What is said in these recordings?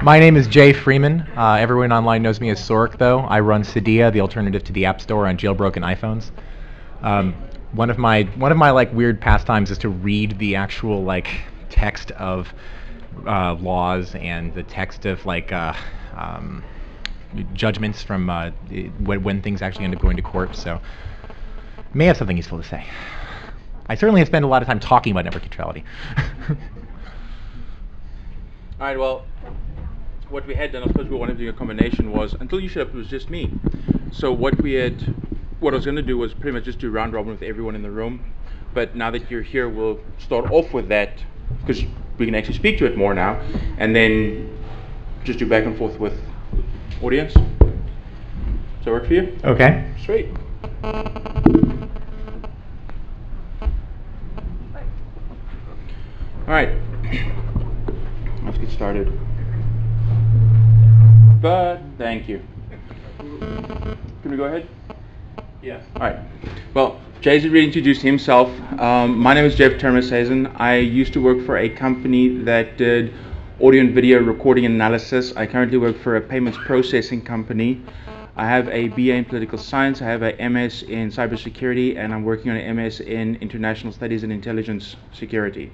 My name is Jay Freeman. Everyone online knows me as Sork, though. I run Cydia, the alternative to the App Store on jailbroken iPhones. One of my like weird pastimes is to read the actual like text of laws and the text of like judgments from when things actually end up going to court. So may have something useful to say. I certainly have spent a lot of time talking about network neutrality. All right, well, what we had done, of course, we wanted to do a combination was, until you showed up, it was just me. So what I was going to do was pretty much just do round robin with everyone in the room. But now that you're here, we'll start off with that, because we can actually speak to it more now, and then just do back and forth with audience. Does that work for you? Okay. Sweet. All right, let's get started. But thank you. Can we go ahead? Yeah. All right. Well, Jay's already introduced himself. My name is Jeff Termershausen. I used to work for a company that did audio and video recording and analysis. I currently work for a payments processing company. I have a BA in political science. I have a MS in cybersecurity, and I'm working on an MS in international studies and intelligence security.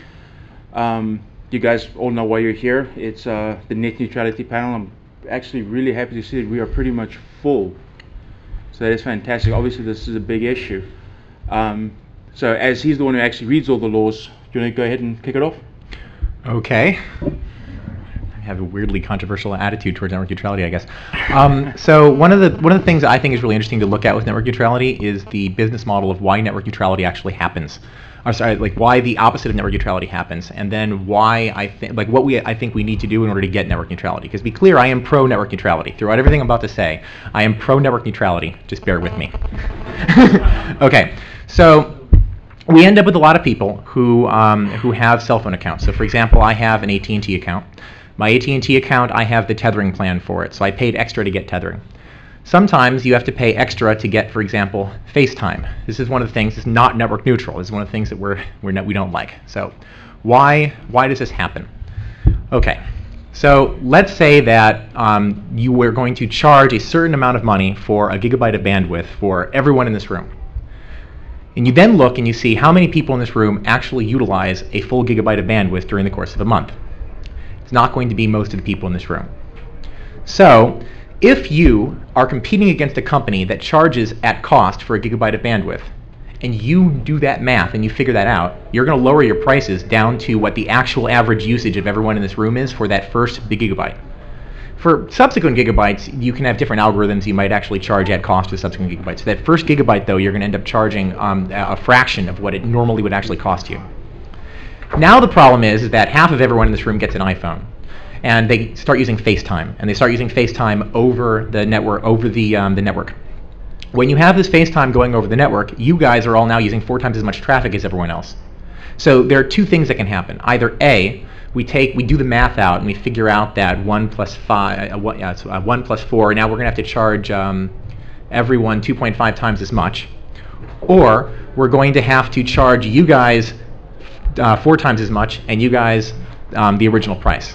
You guys all know why you're here. It's the net neutrality panel. I'm actually really happy to see that we are pretty much full. So that is fantastic. Obviously, this is a big issue. So as he's the one who actually reads all the laws, do you want to go ahead and kick it off? Okay. I have a weirdly controversial attitude towards network neutrality, I guess. So one of the things I think is really interesting to look at with network neutrality is the business model of why network neutrality actually happens. Or sorry, like why the opposite of network neutrality happens, and then why I think we need to do in order to get network neutrality. Because to be clear, I am pro network neutrality. Throughout everything I'm about to say, I am pro network neutrality. Just bear with me. Okay, so we end up with a lot of people who have cell phone accounts. So for example, I have an AT&T account. My AT&T account, I have the tethering plan for it, so I paid extra to get tethering. Sometimes you have to pay extra to get, for example, FaceTime. This is one of the things that's not network neutral. This is one of the things that we don't like. So why does this happen? Okay, so let's say that you were going to charge a certain amount of money for a gigabyte of bandwidth for everyone in this room. And you then look and you see how many people in this room actually utilize a full gigabyte of bandwidth during the course of a month. It's not going to be most of the people in this room. So if you are competing against a company that charges at cost for a gigabyte of bandwidth, and you do that math and you figure that out, you're going to lower your prices down to what the actual average usage of everyone in this room is for that first big gigabyte. For subsequent gigabytes, you can have different algorithms you might actually charge at cost with subsequent gigabytes. So that first gigabyte, though, you're going to end up charging a fraction of what it normally would actually cost you. Now the problem is that half of everyone in this room gets an iPhone. And they start using FaceTime, and they start using FaceTime over the network. When you have this FaceTime going over the network, you guys are all now using 4 times as much traffic as everyone else. So there are 2 things that can happen. Either A, we do the math out and we figure out that 1 plus 1 plus 4. Now we're going to have to charge everyone 2.5 times as much, or we're going to have to charge you guys 4 times as much, and you guys the original price.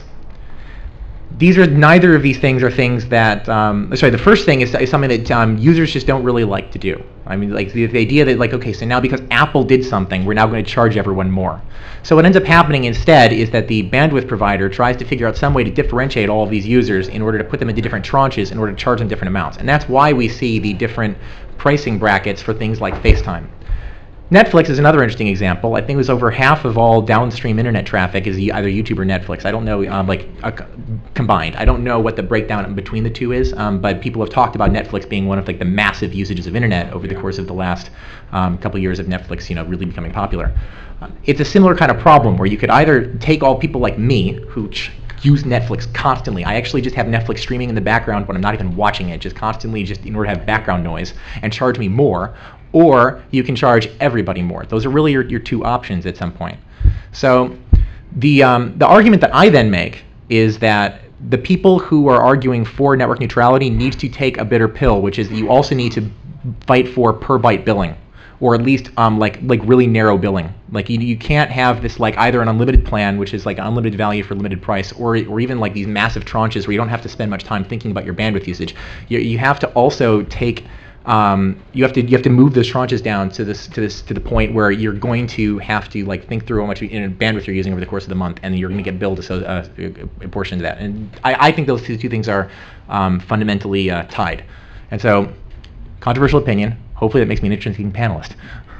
Neither of these things are things that, the first thing is something that users just don't really like to do. I mean, like the idea that, like, okay, so now because Apple did something, we're now going to charge everyone more. So what ends up happening instead is that the bandwidth provider tries to figure out some way to differentiate all of these users in order to put them into different tranches in order to charge them different amounts. And that's why we see the different pricing brackets for things like FaceTime. Netflix is another interesting example. I think it was over half of all downstream internet traffic is either YouTube or Netflix. I don't know, combined. I don't know what the breakdown between the two is, but people have talked about Netflix being one of the massive usages of internet over the course of the last couple of years of Netflix, really becoming popular. It's a similar kind of problem where you could either take all people like me who use Netflix constantly. I actually just have Netflix streaming in the background when I'm not even watching it, just constantly, just in order to have background noise, and charge me more. Or you can charge everybody more. Those are really your 2 options at some point. So the argument that I then make is that the people who are arguing for network neutrality need to take a bitter pill, which is that you also need to fight for per byte billing, or at least like really narrow billing. Like you can't have this like either an unlimited plan, which is like unlimited value for limited price, or even like these massive tranches where you don't have to spend much time thinking about your bandwidth usage. You have to also take you have to move those tranches down to the point where you're going to have to like think through how much bandwidth you're using over the course of the month, and you're going to get billed a portion of that. And I think those two things are fundamentally tied. And so, controversial opinion. Hopefully, that makes me an interesting panelist.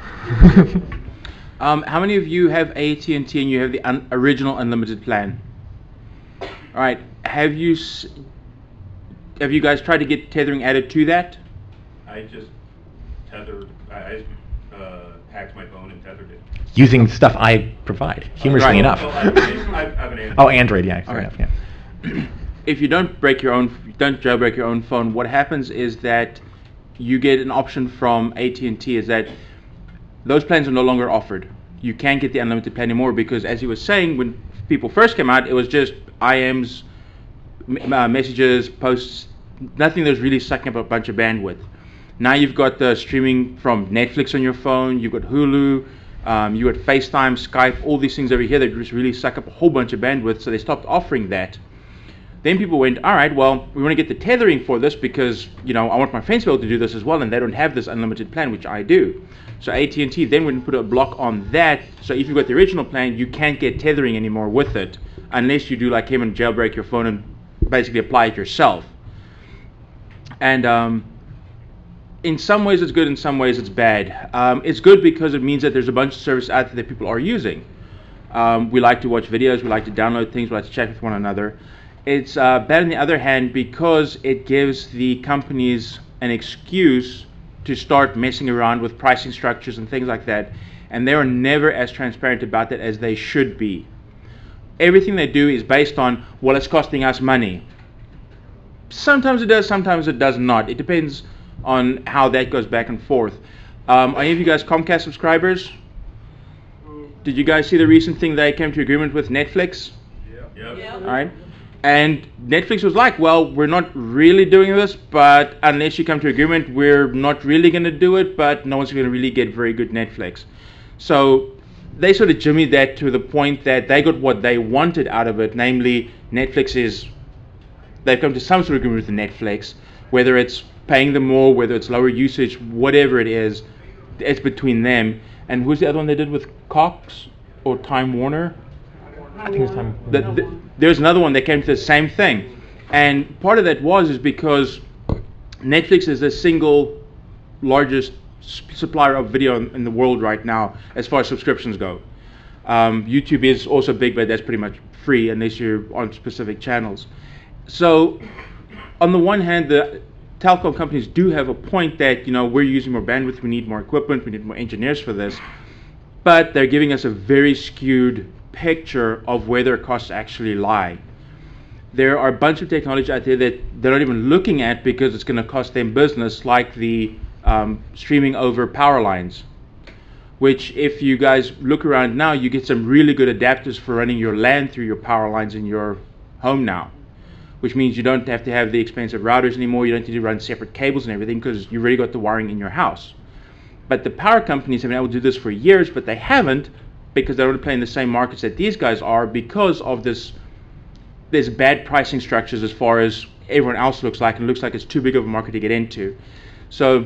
How many of you have AT&T and you have the original unlimited plan? All right. Have you guys tried to get tethering added to that? I just tethered. I hacked my phone and tethered it. Using stuff I provide, humorously enough. Well, I have an Android. Oh, Android, yeah, fair enough. Yeah. If you don't jailbreak your own phone, what happens is that you get an option from AT&T is that those plans are no longer offered. You can't get the unlimited plan anymore because, as he was saying, when people first came out, it was just IMs, messages, posts, nothing that was really sucking up a bunch of bandwidth. Now you've got the streaming from Netflix on your phone, you've got Hulu, you got FaceTime, Skype, all these things over here that just really suck up a whole bunch of bandwidth, so they stopped offering that. Then people went, all right, well, we want to get the tethering for this because, I want my friends to be able to do this as well, and they don't have this unlimited plan, which I do. So AT&T then went and put a block on that, so if you've got the original plan, you can't get tethering anymore with it, unless you do like him and jailbreak your phone and basically apply it yourself. And in some ways it's good, in some ways it's bad. It's good because it means that there's a bunch of services out there that people are using. We like to watch videos, we like to download things, we like to chat with one another. It's bad on the other hand because it gives the companies an excuse to start messing around with pricing structures and things like that, and they are never as transparent about that as they should be. Everything they do is based on, well, it's costing us money. Sometimes it does, sometimes it does not. It depends on how that goes back and forth. Are any of you guys Comcast subscribers? Did you guys see the recent thing they came to agreement with Netflix? Yep. All right. And Netflix was like, well, we're not really doing this, but unless you come to agreement, we're not really going to do it, but no one's going to really get very good Netflix. So they sort of jimmied that to the point that they got what they wanted out of it, namely they've come to some sort of agreement with Netflix, whether it's paying them more, whether it's lower usage, whatever it is, it's between them. And who's the other one they did with Cox or Time Warner? I think it's time. There's another one that came to the same thing, and part of that is because Netflix is the single largest supplier of video in the world right now as far as subscriptions go. YouTube is also big, but that's pretty much free unless you're on specific channels. So on the one hand, the telecom companies do have a point that we're using more bandwidth, we need more equipment, we need more engineers for this, but they're giving us a very skewed picture of where their costs actually lie. There are a bunch of technology out there that they're not even looking at because it's going to cost them business, like the streaming over power lines, which if you guys look around now, you get some really good adapters for running your LAN through your power lines in your home now, which means you don't have to have the expensive routers anymore, you don't need to run separate cables and everything because you already got the wiring in your house. But the power companies have been able to do this for years, but they haven't because they don't play in the same markets that these guys are because of this bad pricing structures as far as everyone else looks like, and it looks like it's too big of a market to get into. So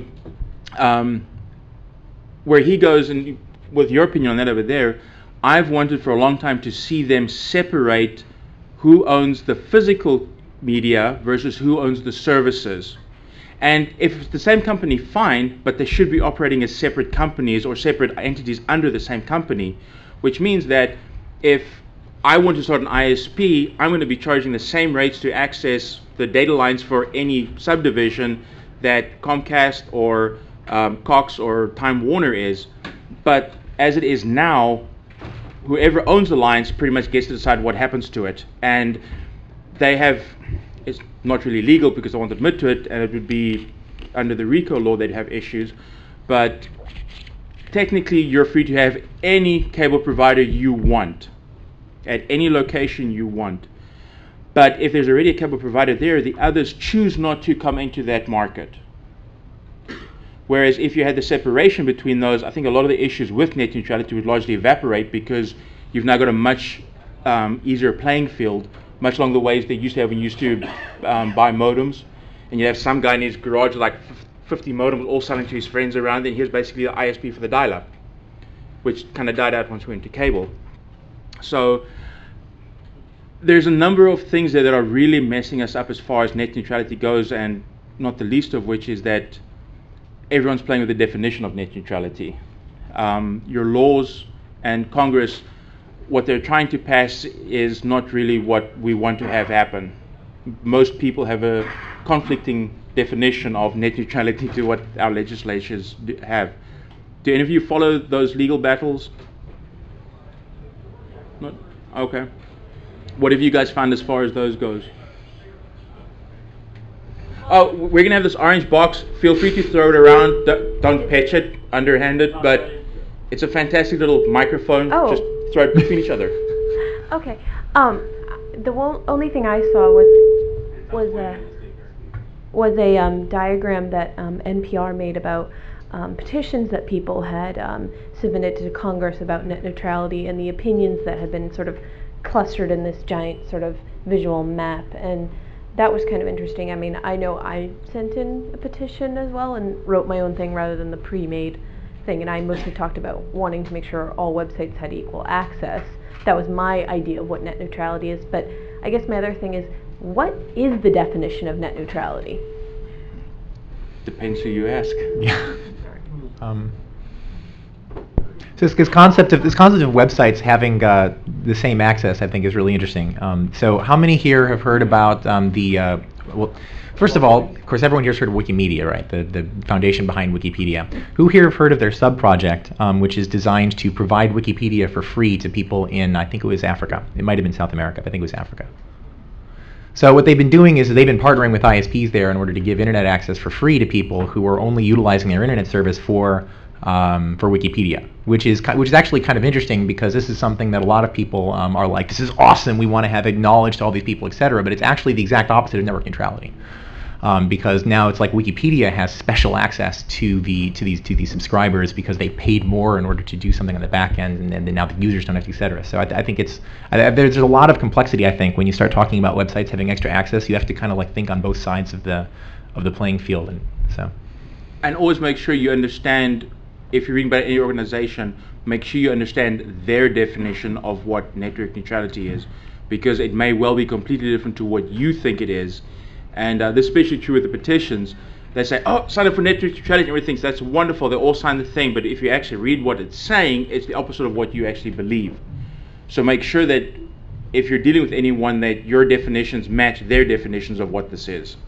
where he goes, and with your opinion on that over there, I've wanted for a long time to see them separate who owns the physical media versus who owns the services. And if it's the same company, fine, but they should be operating as separate companies or separate entities under the same company, which means that if I want to start an ISP, I'm going to be charging the same rates to access the data lines for any subdivision that Comcast or Cox or Time Warner is. But as it is now, whoever owns the lines pretty much gets to decide what happens to it. And it's not really legal because they won't admit to it, and it would be under the RICO law they'd have issues. But technically, you're free to have any cable provider you want at any location you want. But if there's already a cable provider there, the others choose not to come into that market. Whereas if you had the separation between those, I think a lot of the issues with net neutrality would largely evaporate, because you've now got a much easier playing field, much along the ways they used to have when you used to buy modems, and you have some guy in his garage with like 50 modems all selling to his friends around, and here's basically the ISP for the dial-up, which kind of died out once we went to cable. So there's a number of things there that are really messing us up as far as net neutrality goes, and not the least of which is that everyone's playing with the definition of net neutrality. Your laws and Congress, what they're trying to pass is not really what we want to have happen. Most people have a conflicting definition of net neutrality to what our legislatures have. Do any of you follow those legal battles? Not? Okay. What have you guys found as far as those goes? Oh, we're going to have this orange box. Feel free to throw it around. Don't patch it underhanded, but it's a fantastic little microphone. Oh. Just throw it between each other. Okay. The only thing I saw was a diagram that NPR made about petitions that people had submitted to Congress about net neutrality, and the opinions that had been sort of clustered in this giant sort of visual map. And that was kind of interesting. I mean, I know I sent in a petition as well and wrote my own thing rather than the pre-made thing, and I mostly talked about wanting to make sure all websites had equal access. That was my idea of what net neutrality is. But I guess my other thing is, what is the definition of net neutrality? Depends who you ask. Yeah. So this concept of websites having the same access, I think, is really interesting. So how many here have heard about well, first of all, of course, everyone here has heard of Wikimedia, right? The foundation behind Wikipedia. Who here have heard of their sub-project, which is designed to provide Wikipedia for free to people in, I think it was Africa. It might have been South America, but I think it was Africa. So what they've been doing is they've been partnering with ISPs there in order to give internet access for free to people who are only utilizing their internet service for Wikipedia, which is actually kind of interesting, because this is something that a lot of people are like, this is awesome, we want to have acknowledged all these people, etc. But it's actually the exact opposite of network neutrality, because now it's like Wikipedia has special access to these subscribers because they paid more in order to do something on the back end, and then now the users don't have to, etc. So I think there's a lot of complexity. I think when you start talking about websites having extra access, you have to kind of like think on both sides of the playing field, And always make sure you understand. If you're reading about any organization, make sure you understand their definition of what network neutrality is, because it may well be completely different to what you think it is. And this is especially true with the petitions. They say, oh, sign up for network neutrality, and everything thinks that's wonderful, they all sign the thing, but if you actually read what it's saying, it's the opposite of what you actually believe. So make sure that if you're dealing with anyone, that your definitions match their definitions of what this is.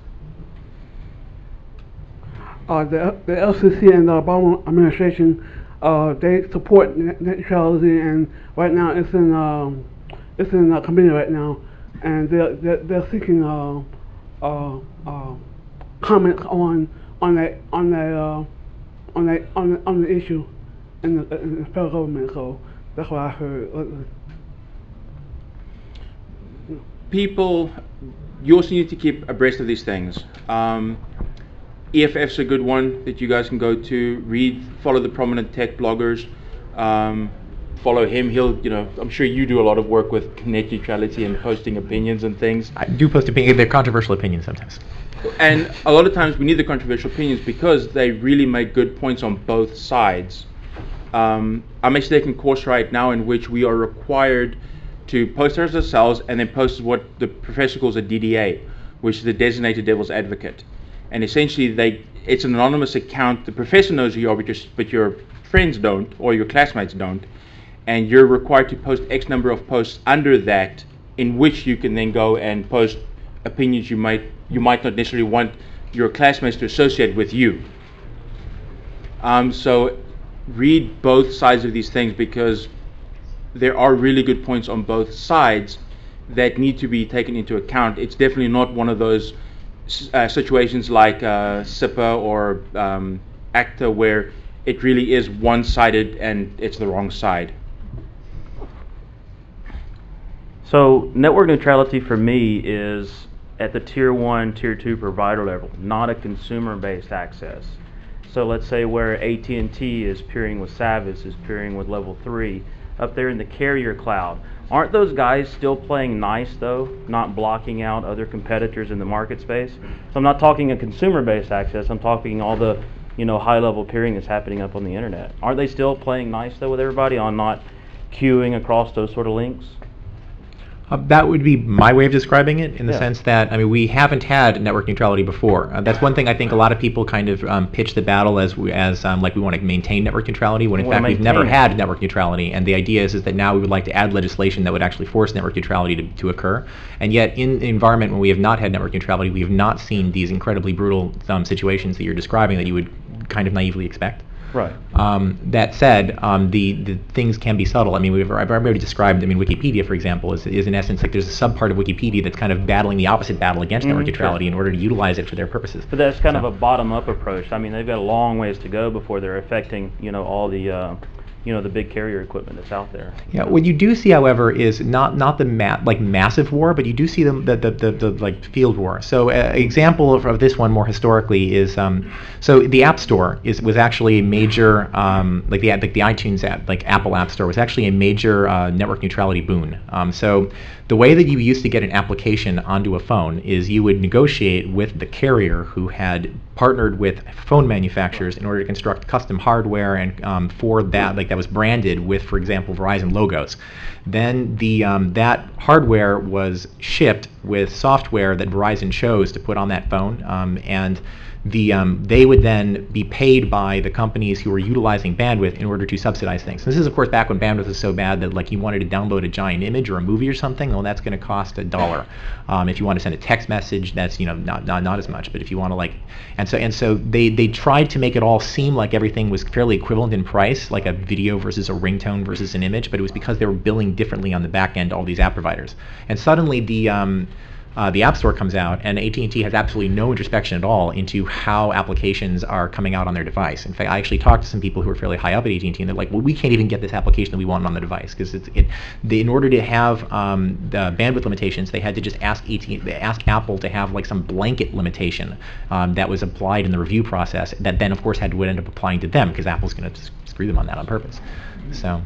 The LCC and the Obama administration, they support net neutrality, and right now it's in committee right now, and they're seeking comments on the issue in the federal government. So that's what I heard. People, you also need to keep abreast of these things. EFF's a good one that you guys can go to, follow the prominent tech bloggers, follow him. I'm sure you do a lot of work with net neutrality and posting opinions and things. I do post opinions. They're controversial opinions sometimes. And a lot of times we need the controversial opinions because they really make good points on both sides. I'm actually taking a course right now in which we are required to post ourselves and then post what the professor calls a DDA, which is the designated devil's advocate. And essentially, it's an anonymous account. The professor knows who you are, but your friends don't, or your classmates don't. And you're required to post X number of posts under that, in which you can then go and post opinions you might not necessarily want your classmates to associate with you. So read both sides of these things, because there are really good points on both sides that need to be taken into account. It's definitely not one of those situations like SIPA or ACTA where it really is one-sided and it's the wrong side. So network neutrality for me is at the tier 1, tier 2 provider level, not a consumer-based access. So let's say where AT&T is peering with Savis, is peering with Level 3, up there in the carrier cloud, aren't those guys still playing nice though, not blocking out other competitors in the market space? So I'm not talking a consumer-based access, I'm talking all the high-level peering that's happening up on the internet. Aren't they still playing nice though with everybody on not queuing across those sort of links? That would be my way of describing it, in the Yeah. sense that, I mean, we haven't had network neutrality before. That's one thing I think a lot of people kind of pitch the battle as like we want to maintain network neutrality, when in We wanna fact we've never maintain it. had network neutrality. And the idea is that now we would like to add legislation that would actually force network neutrality to occur. And yet, in an environment when we have not had network neutrality, we have not seen these incredibly brutal situations that you're describing that you would kind of naively expect. Right. That said, the things can be subtle. I mean, I've already described. I mean, Wikipedia, for example, is in essence like there's a subpart of Wikipedia that's kind of battling the opposite battle against network neutrality in order to utilize it for their purposes. But that's kind of So- a bottom-up approach. I mean, they've got a long ways to go before they're affecting, all the, the big carrier equipment that's out there. Yeah, what you do see, however, is not the massive war, but you do see the like field war. So, an example of this one more historically is so the App Store was actually a major like the iTunes app, like Apple App Store, was actually a major network neutrality boon. So the way that you used to get an application onto a phone is you would negotiate with the carrier who had partnered with phone manufacturers in order to construct custom hardware and for that, like that was branded with, for example, Verizon logos. Then that hardware was shipped with software that Verizon chose to put on that phone, and they would then be paid by the companies who were utilizing bandwidth in order to subsidize things. This is, of course, back when bandwidth was so bad that, like, you wanted to download a giant image or a movie or something, well, that's going to cost $1. If you want to send a text message, that's not as much. But if you want to and so they tried to make it all seem like everything was fairly equivalent in price, like a video versus a ringtone versus an image. But it was because they were billing differently on the back end, all these app providers. And suddenly the App Store comes out, and AT&T has absolutely no introspection at all into how applications are coming out on their device. In fact, I actually talked to some people who are fairly high up at AT&T, and they're like, well, we can't even get this application that we want on the device, because in order to have the bandwidth limitations, they had to just ask Apple to have like some blanket limitation that was applied in the review process that then, of course, would end up applying to them, because Apple's going to screw them on that on purpose. So.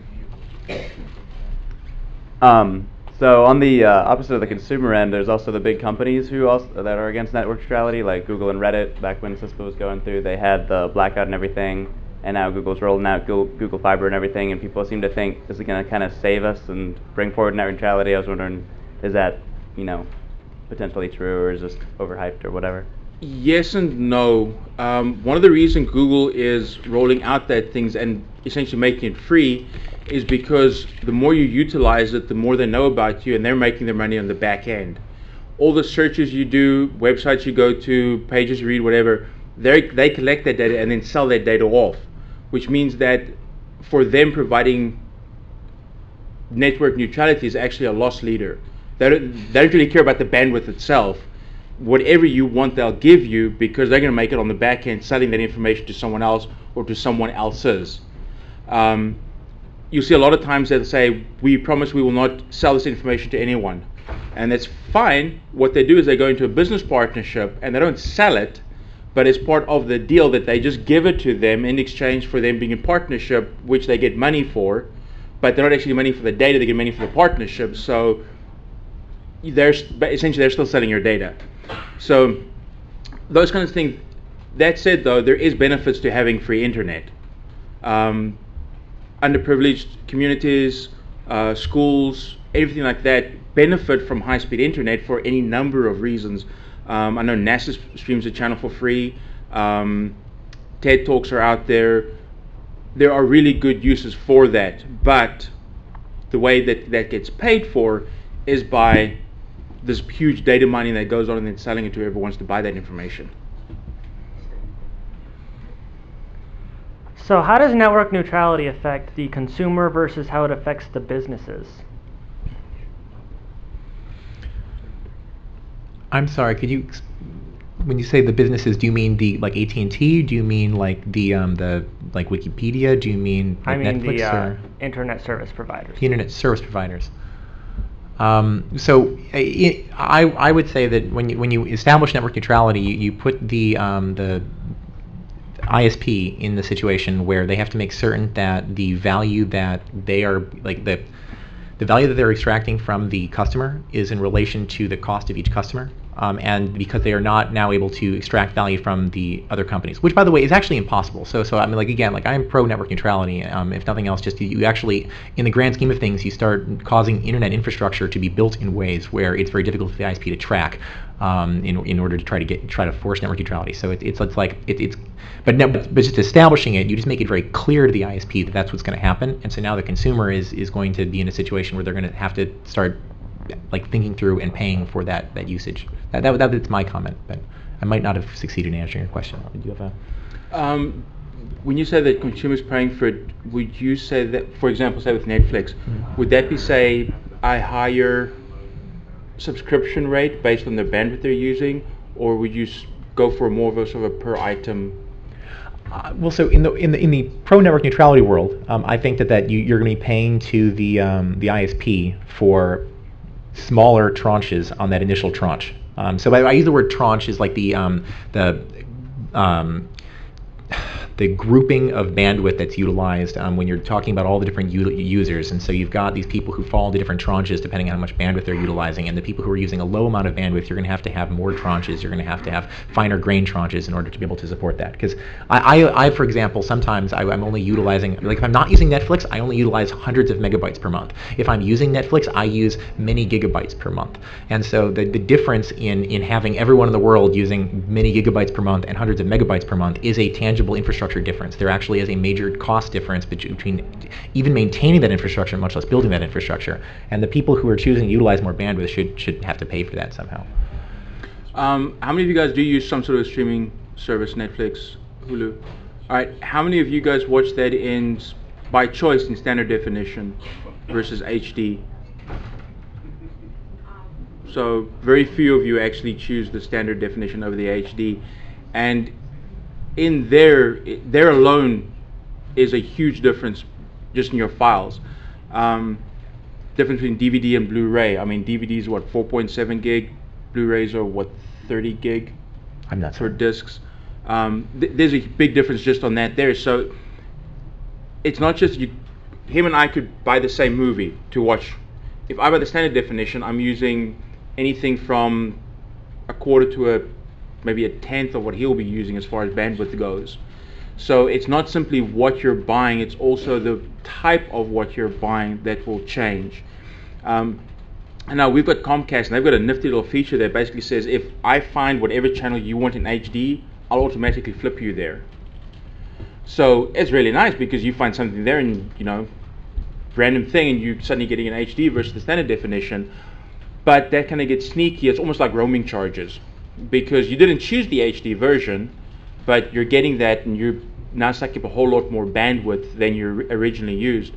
So on the opposite of the consumer end, there's also the big companies that are against network neutrality, like Google and Reddit. Back when Cisco was going through, they had the blackout and everything, and now Google's rolling out Google Fiber and everything, and people seem to think this is going to kind of save us and bring forward network neutrality. I was wondering, is that potentially true, or is this overhyped or whatever? Yes and no. One of the reasons Google is rolling out that things and essentially making it free is because the more you utilize it, the more they know about you, and they're making their money on the back end. All the searches you do, websites you go to, pages you read, whatever, they collect that data and then sell that data off, which means that for them providing network neutrality is actually a loss leader. They don't really care about the bandwidth itself. Whatever you want, they'll give you, because they're going to make it on the back end, selling that information to someone else or to someone else's. You see a lot of times they'll say, we promise we will not sell this information to anyone. And that's fine. What they do is they go into a business partnership and they don't sell it, but it's part of the deal that they just give it to them in exchange for them being in partnership, which they get money for, but they're not actually money for the data, they get money for the partnership. So essentially they're still selling your data. So those kinds of things. That said, though, there is benefits to having free internet. Underprivileged communities, schools, everything like that benefit from high-speed internet for any number of reasons. I know NASA streams a channel for free. TED Talks are out there. There are really good uses for that, but the way that gets paid for is by this huge data mining that goes on and then selling it to whoever wants to buy that information. So how does network neutrality affect the consumer versus how it affects the businesses? I'm sorry, could you, when you say the businesses, do you mean the like AT&T? Do you mean like the like Wikipedia? Do you mean like I mean Netflix the internet service providers. the internet service providers? So I would say that when you establish network neutrality, you put the ISP in the situation where they have to make certain that the value that they are, like the value that they're extracting from the customer is in relation to the cost of each customer. And because they are not now able to extract value from the other companies, which by the way is actually impossible. So I mean, like again, like I'm pro network neutrality. If nothing else, just you actually, in the grand scheme of things, you start causing internet infrastructure to be built in ways where it's very difficult for the ISP to track in order to try to force network neutrality. So but just establishing it, you just make it very clear to the ISP that that's what's going to happen. And so now the consumer is going to be in a situation where they're going to have to start like thinking through and paying for that usage. That's my comment, but I might not have succeeded in answering your question. Did you have a? When you say that consumers paying for it, would you say that, for example, say with Netflix, would that be say a higher subscription rate based on the bandwidth they're using, or would you go for more of a sort of a per item? Well, so in the pro network neutrality world, I think that you're going to be paying to the ISP for smaller tranches on that initial tranche. So I use the word tranche as like the grouping of bandwidth that's utilized when you're talking about all the different users. And so you've got these people who fall into different tranches depending on how much bandwidth they're utilizing, and the people who are using a low amount of bandwidth, you're going to have more tranches, you're going to have finer grain tranches in order to be able to support that. Because I for example, sometimes I'm only utilizing, like if I'm not using Netflix, I only utilize hundreds of megabytes per month. If I'm using Netflix, I use many gigabytes per month. And so the difference in having everyone in the world using many gigabytes per month and hundreds of megabytes per month is a tangible infrastructure difference. There actually is a major cost difference between even maintaining that infrastructure, much less building that infrastructure. And the people who are choosing to utilize more bandwidth should have to pay for that somehow. How many of you guys do use some sort of streaming service, Netflix, Hulu? All right, how many of you guys watch that by choice in standard definition versus HD? So very few of you actually choose the standard definition over the HD. And in there alone is a huge difference just in your files. Difference between DVD and Blu-ray. I mean, DVD is what, 4.7 gig? Blu-rays are what, 30 gig? I'm not for sure. discs. There's a big difference just on that there. So it's not just him and I could buy the same movie to watch. If I buy the standard definition, I'm using anything from a quarter to maybe a tenth of what he'll be using as far as bandwidth goes. So it's not simply what you're buying, it's also the type of what you're buying that will change. And now we've got Comcast, and they've got a nifty little feature that basically says if I find whatever channel you want in HD, I'll automatically flip you there. So it's really nice because you find something there and, random thing, and you're suddenly getting an HD versus the standard definition. But that kind of gets sneaky. It's almost like roaming charges, because you didn't choose the HD version, but you're getting that, and you're now sucking up a whole lot more bandwidth than you originally used.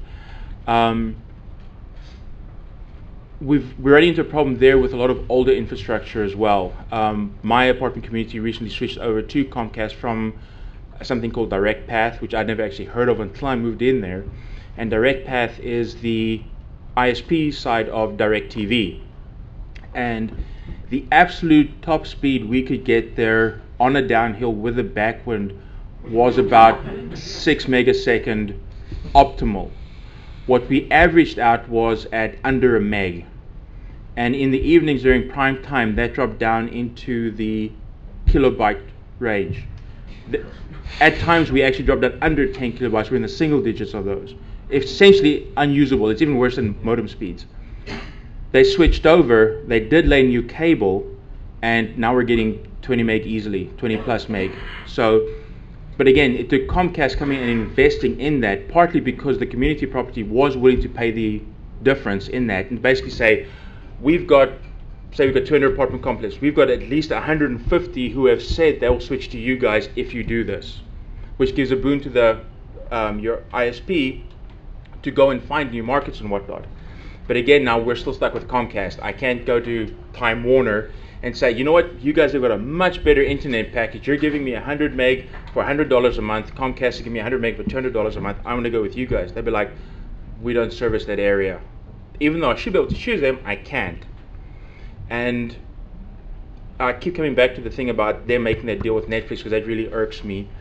We're running into a problem there with a lot of older infrastructure as well. My apartment community recently switched over to Comcast from something called DirectPath, which I'd never actually heard of until I moved in there. And DirectPath is the ISP side of DirecTV. And the absolute top speed we could get there on a downhill with a backwind was about 6 megasecond optimal. What we averaged out was at under a meg. And in the evenings during prime time, that dropped down into the kilobyte range. At times we actually dropped at under 10 kilobytes. We're in the single digits of those. It's essentially unusable. It's even worse than modem speeds. They switched over, they did lay new cable, and now we're getting 20 meg easily, 20 plus meg. So, but again, it took Comcast coming and investing in that, partly because the community property was willing to pay the difference in that, and basically say, we've got 200 apartment complexes, we've got at least 150 who have said they will switch to you guys if you do this, which gives a boon to the your ISP to go and find new markets and whatnot. But again, now we're still stuck with Comcast. I can't go to Time Warner and say, you know what, you guys have got a much better internet package. You're giving me 100 meg for $100 a month. Comcast is giving me 100 meg for $200 a month. I'm going to go with you guys. They'd be like, we don't service that area. Even though I should be able to choose them, I can't. And I keep coming back to the thing about them making that deal with Netflix, because that really irks me.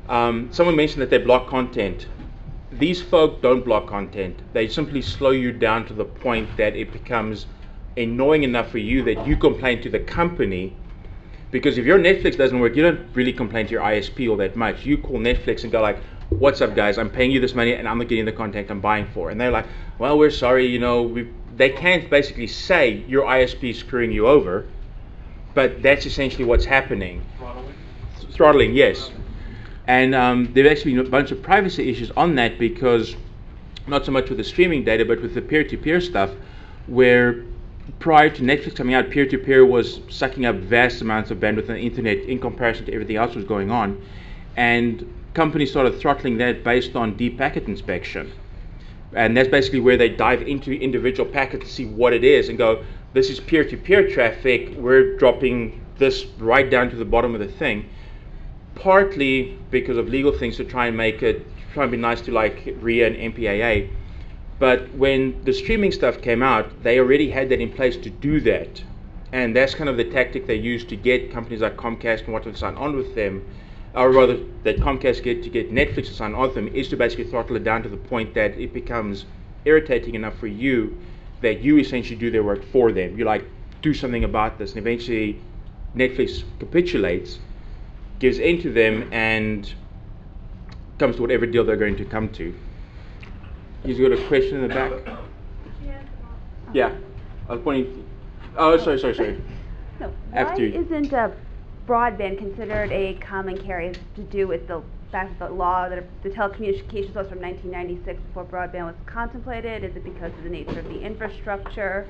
Someone mentioned that they block content. These folk don't block content. They simply slow you down to the point that it becomes annoying enough for you that you complain to the company. Because if your Netflix doesn't work, you don't really complain to your ISP all that much. You call Netflix and go like, "What's up, guys? I'm paying you this money and I'm not getting the content I'm buying for." And they're like, "Well, we're sorry, they can't basically say your ISP is screwing you over, but that's essentially what's happening. Throttling, yes. And there have actually been a bunch of privacy issues on that, because not so much with the streaming data, but with the peer-to-peer stuff, where prior to Netflix coming out, peer-to-peer was sucking up vast amounts of bandwidth on the internet in comparison to everything else that was going on. And companies started throttling that based on deep packet inspection. And that's basically where they dive into individual packets to see what it is and go, this is peer-to-peer traffic, we're dropping this right down to the bottom of the thing. Partly because of legal things to try and be nice to like RIA and MPAA. But when the streaming stuff came out, they already had that in place to do that. And that's kind of the tactic they use to get companies like Comcast and whatnot to sign on with them, or rather that Comcast get Netflix to sign on with them, is to basically throttle it down to the point that it becomes irritating enough for you that you essentially do their work for them. You like, do something about this, and eventually Netflix capitulates, gives in to them, and comes to whatever deal they're going to come to. You've got a question in the back? Yeah. I was pointing. Oh, sorry. No. After Why isn't broadband considered a common carrier to do with the fact that the law, that the telecommunications laws from 1996 before broadband was contemplated? Is it because of the nature of the infrastructure?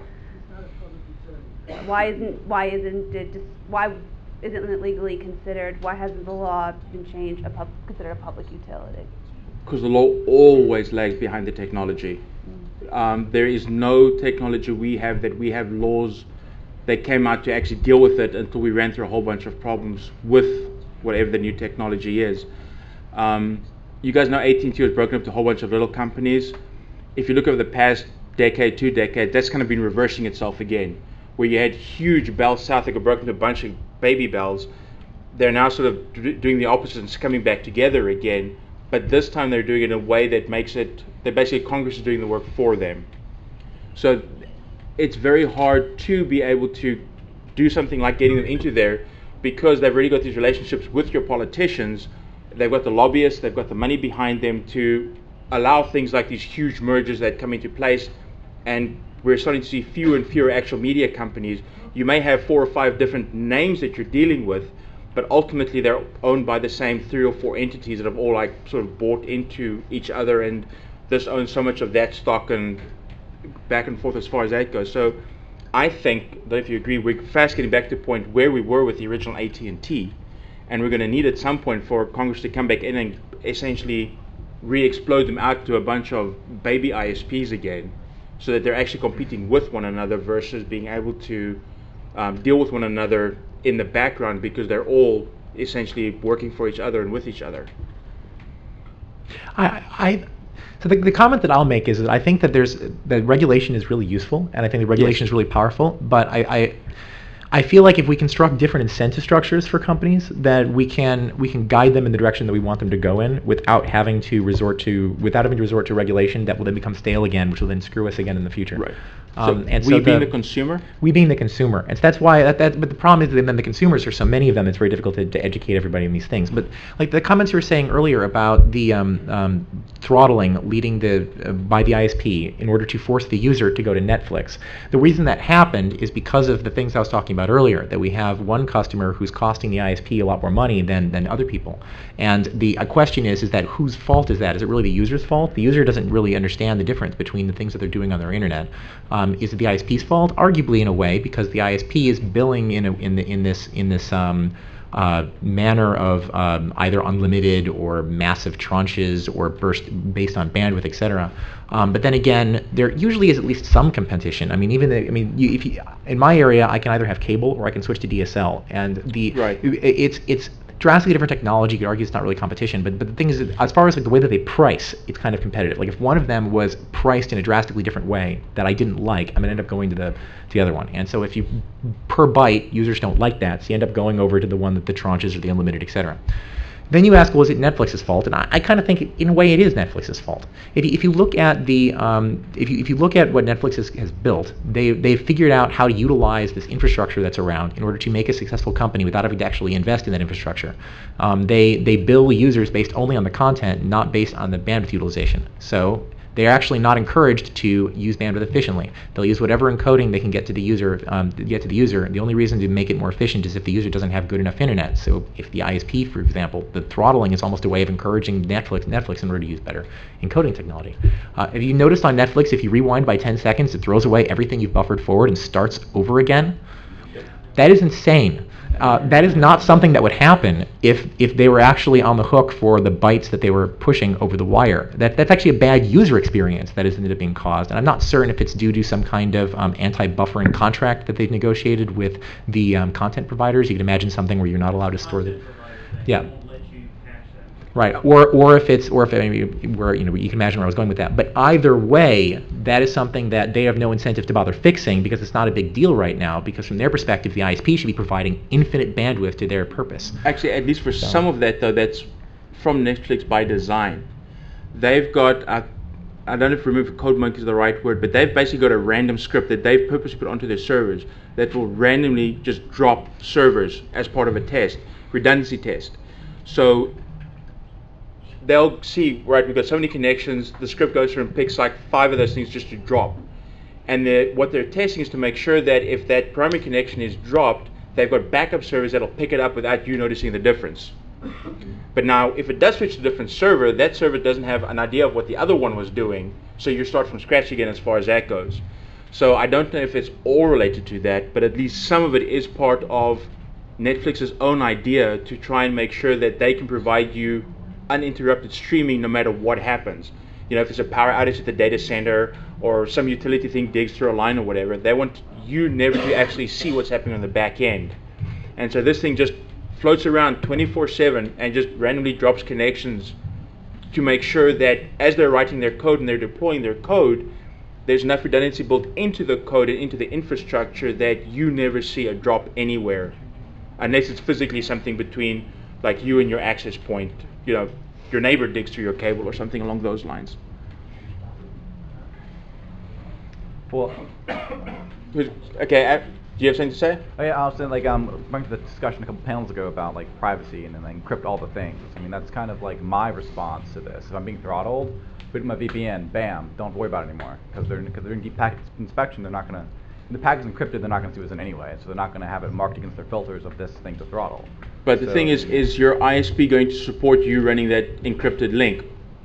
Why isn't it legally considered? Why hasn't the law been changed considered a public utility? Because the law always lags behind the technology. There is no technology we have laws that came out to actually deal with it until we ran through a whole bunch of problems with whatever the new technology is. You guys know AT&T was broken up to a whole bunch of little companies. If you look over the past decade, 2 decades, that's kind of been reversing itself again, where you had huge Bell South that got broken into a bunch of baby bells. They're now sort of doing the opposite and coming back together again. But this time they're doing it in a way that makes it, that basically Congress is doing the work for them. So it's very hard to be able to do something like getting them into there, because they've already got these relationships with your politicians. They've got the lobbyists, they've got the money behind them to allow things like these huge mergers that come into place. And we're starting to see fewer and fewer actual media companies. You may have 4 or 5 different names that you're dealing with, but ultimately they're owned by the same 3 or 4 entities that have all like sort of bought into each other, and this owns so much of that stock, and back and forth as far as that goes. So I think that if you agree, we're fast getting back to the point where we were with the original AT&T, and we're going to need at some point for Congress to come back in and essentially re-explode them out to a bunch of baby ISPs again, so that they're actually competing with one another versus being able to deal with one another in the background, because they're all essentially working for each other and with each other. So the comment that I'll make is that I think that that regulation is really useful, and I think the regulation is really powerful, but I feel like if we construct different incentive structures for companies, that we can guide them in the direction that we want them to go in without having to resort to regulation that will then become stale again, which will then screw us again in the future. Right. And we being the consumer? We being the consumer. And so that's why, but the problem is that then the consumers are so many of them, it's very difficult to educate everybody in these things. But like the comments you were saying earlier about the throttling leading by the ISP in order to force the user to go to Netflix. The reason that happened is because of the things I was talking about earlier, that we have one customer who's costing the ISP a lot more money than other people. And the question is that whose fault is that? Is it really the user's fault? The user doesn't really understand the difference between the things that they're doing on their internet. Is it the ISP's fault? Arguably, in a way, because the ISP is billing in this manner of either unlimited or massive tranches or based on bandwidth, etc. But then again, there usually is at least some competition. I mean, in my area, I can either have cable or I can switch to DSL, and it's drastically different technology. You could argue it's not really competition, but the thing is, as far as like the way that they price, it's kind of competitive. Like if one of them was priced in a drastically different way that I didn't like, I'm gonna end up going to the other one. And so if you per byte, users don't like that, so you end up going over to the one that the tranches or the unlimited, etc. Then you ask, well, is it Netflix's fault? And I kind of think, in a way, it is Netflix's fault. If you look at the if you look at what Netflix has built, they've figured out how to utilize this infrastructure that's around in order to make a successful company without having to actually invest in that infrastructure. They bill users based only on the content, not based on the bandwidth utilization. So they're actually not encouraged to use bandwidth efficiently. They'll use whatever encoding they can get to the user. The only reason to make it more efficient is if the user doesn't have good enough internet. So if the ISP, for example, the throttling is almost a way of encouraging Netflix in order to use better encoding technology. Have you noticed on Netflix, if you rewind by 10 seconds, it throws away everything you've buffered forward and starts over again? That is insane. That is not something that would happen if they were actually on the hook for the bytes that they were pushing over the wire. That's actually a bad user experience that is ended up being caused. And I'm not certain if it's due to some kind of anti-buffering contract that they've negotiated with the content providers. You can imagine something where you're not allowed to store the... Yeah. Right, or if I mean, where you can imagine where I was going with that. But either way, that is something that they have no incentive to bother fixing because it's not a big deal right now. Because from their perspective, the ISP should be providing infinite bandwidth to their purpose. Actually, at least for some of that though, that's from Netflix by design. They've got I don't know if remove code monkey is the right word, but they've basically got a random script that they've purposely put onto their servers that will randomly just drop servers as part of a test, redundancy test. So they'll see, right, we've got so many connections, the script goes through and picks like 5 of those things just to drop. And what they're testing is to make sure that if that primary connection is dropped, they've got backup servers that'll pick it up without you noticing the difference. But now, if it does switch to a different server, that server doesn't have an idea of what the other one was doing, so you start from scratch again as far as that goes. So I don't know if it's all related to that, but at least some of it is part of Netflix's own idea to try and make sure that they can provide you uninterrupted streaming no matter what happens. You know, if there's a power outage at the data center or some utility thing digs through a line or whatever, they want you never to actually see what's happening on the back end. And so this thing just floats around 24/7 and just randomly drops connections to make sure that as they're writing their code and they're deploying their code, there's enough redundancy built into the code and into the infrastructure that you never see a drop anywhere, unless it's physically something between like you and your access point. You know, your neighbor digs through your cable or something along those lines. Well, okay, do you have something to say? Oh yeah, I was saying, like, remember the discussion a couple panels ago about like privacy and then encrypt all the things. I mean, that's kind of like my response to this. If I'm being throttled, put in my VPN, bam, don't worry about it anymore, because they're in deep packet inspection. They're not gonna, if the packet's encrypted, they're not gonna see what's in anyway, so they're not gonna have it marked against their filters of this thing to throttle. But the thing is your ISP going to support you running that encrypted link?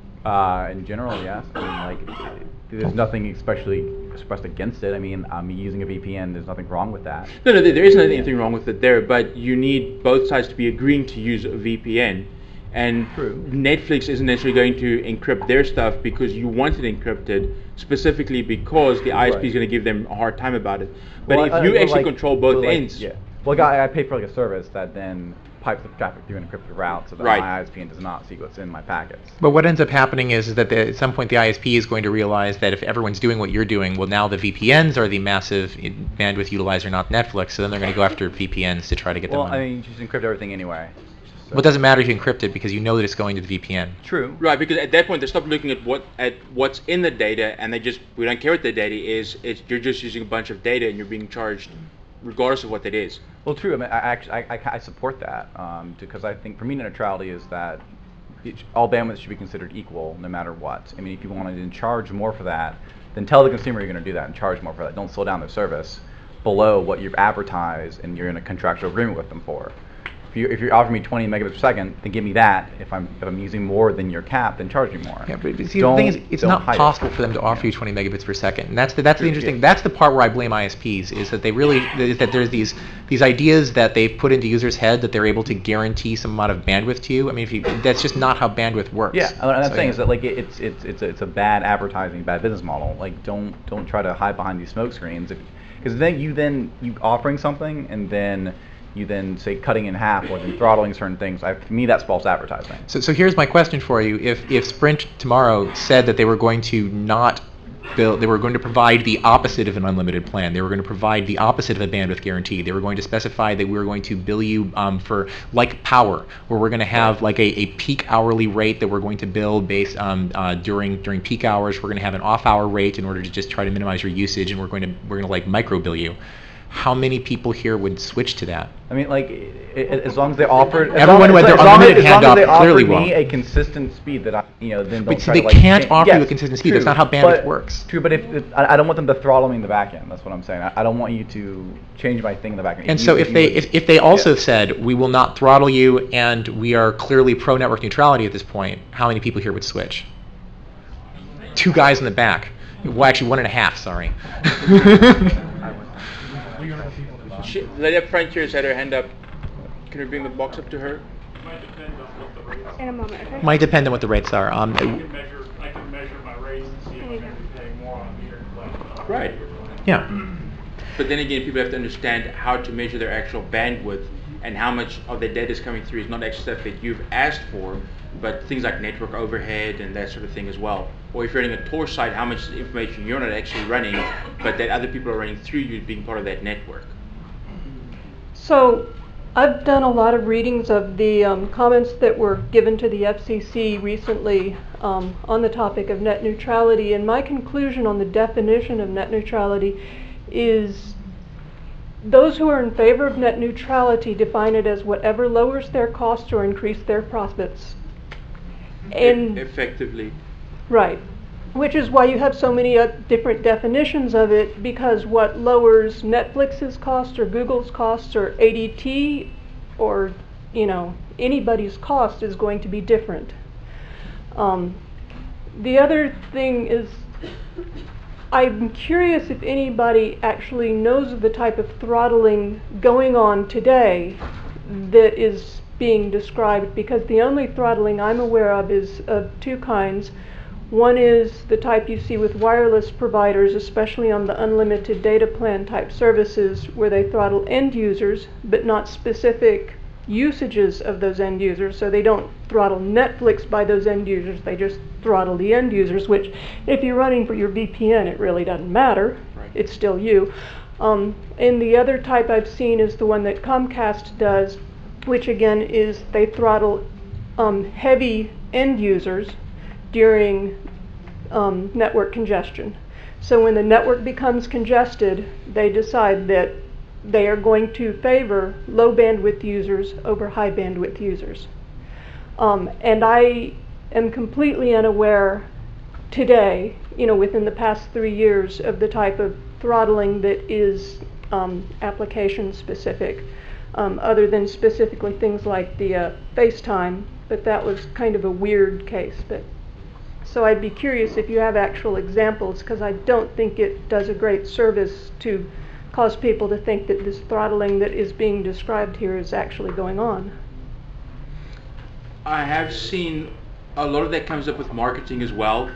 In general, yes. I mean, like, there's nothing especially expressed against it. I mean, I'm using a VPN. There's nothing wrong with that. No, there isn't anything wrong with it there, but you need both sides to be agreeing to use a VPN. And True. Netflix isn't necessarily going to encrypt their stuff because you want it encrypted, specifically because the ISP is going to give them a hard time about it. But Well, if you actually like, control both like, ends... Yeah. Well, I pay for like a service that then pipes the traffic through an encrypted route so that Right. my ISP does not see what's in my packets. But what ends up happening is that at some point the ISP is going to realize that if everyone's doing what you're doing, well, now the VPNs are the massive bandwidth utilizer, not Netflix. So then they're going to go after VPNs to try to get Well, them. I mean, you just encrypt everything anyway. So. Well, it doesn't matter if you encrypt it because you know that it's going to the VPN. True. Right, because at that point they stop looking at what's in the data, and we don't care what the data is. You're just using a bunch of data, and you're being charged regardless of what that is. Well, true. I mean, I support that because I think for me, net neutrality is that all bandwidth should be considered equal no matter what. I mean, if you want to charge more for that, then tell the consumer you're going to do that and charge more for that. Don't slow down their service below what you've advertised and you're in a contractual agreement with them for. If you offer me 20 megabits per second, then give me that. If I'm using more than your cap, then charge me more. Yeah, but see, the thing is, it's not possible for them to offer you 20 megabits per second. And that's the interesting. Yeah. That's the part where I blame ISPs is that there's these ideas that they've put into users' head that they're able to guarantee some amount of bandwidth to you. I mean, that's just not how bandwidth works. Yeah, and I'm saying is that like it's a bad advertising, bad business model. Like don't try to hide behind these smoke screens, because then you offering something and then you then say cutting in half or then throttling certain things. To me, that's false advertising. So here's my question for you: If Sprint tomorrow said that they were going to not they were going to provide the opposite of an unlimited plan. They were going to provide the opposite of a bandwidth guarantee. They were going to specify that we were going to bill you for like power, where we're going to have like a peak hourly rate that we're going to bill based during peak hours. We're going to have an off-hour rate in order to just try to minimize your usage, and we're going to like micro bill you. How many people here would switch to that? I mean, like, as long as they offered, everyone with their unlimited handoff clearly offer me won't. a consistent speed that then But don't try they to like can't change- offer yes, you a consistent speed. true, That's not how bandwidth but- works. True, but if I don't want them to throttle me in the back end. That's what I'm saying. I don't want you to change my thing in the back end. And so if they also said we will not throttle you and we are clearly pro network neutrality at this point, how many people here would switch? 2 guys in the back. Well, actually 1.5. Sorry. The lady up front here has had her hand up. Can we bring the box up to her? In a moment, okay? Might depend on what the rates are. I can measure my rates and see if I'm going to be paying more on meter collection. Right. Yeah. But then again, people have to understand how to measure their actual bandwidth and how much of their data is coming through is not actually stuff that you've asked for, but things like network overhead and that sort of thing as well. Or if you're running a Tor site, how much information you're not actually running, but that other people are running through you being part of that network. So I've done a lot of readings of the comments that were given to the FCC recently on the topic of net neutrality, and my conclusion on the definition of net neutrality is those who are in favor of net neutrality define it as whatever lowers their costs or increase their profits. And Effectively. right. Which is why you have so many different definitions of it, because what lowers Netflix's cost or Google's costs or ADT or anybody's cost is going to be different. The other thing is, I'm curious if anybody actually knows of the type of throttling going on today that is being described, because the only throttling I'm aware of is of 2 kinds. One is the type you see with wireless providers, especially on the unlimited data plan type services, where they throttle end users, but not specific usages of those end users. So they don't throttle Netflix by those end users, they just throttle the end users, which if you're running for your VPN, it really doesn't matter. Right. It's still you. And the other type I've seen is the one that Comcast does, which again is they throttle heavy end users during network congestion. So when the network becomes congested, they decide that they are going to favor low bandwidth users over high bandwidth users. And I am completely unaware today, within the past 3 years, of the type of throttling that is application specific, other than specifically things like the FaceTime, but that was kind of a weird case. So I'd be curious if you have actual examples, because I don't think it does a great service to cause people to think that this throttling that is being described here is actually going on. I have seen a lot of that comes up with marketing as well.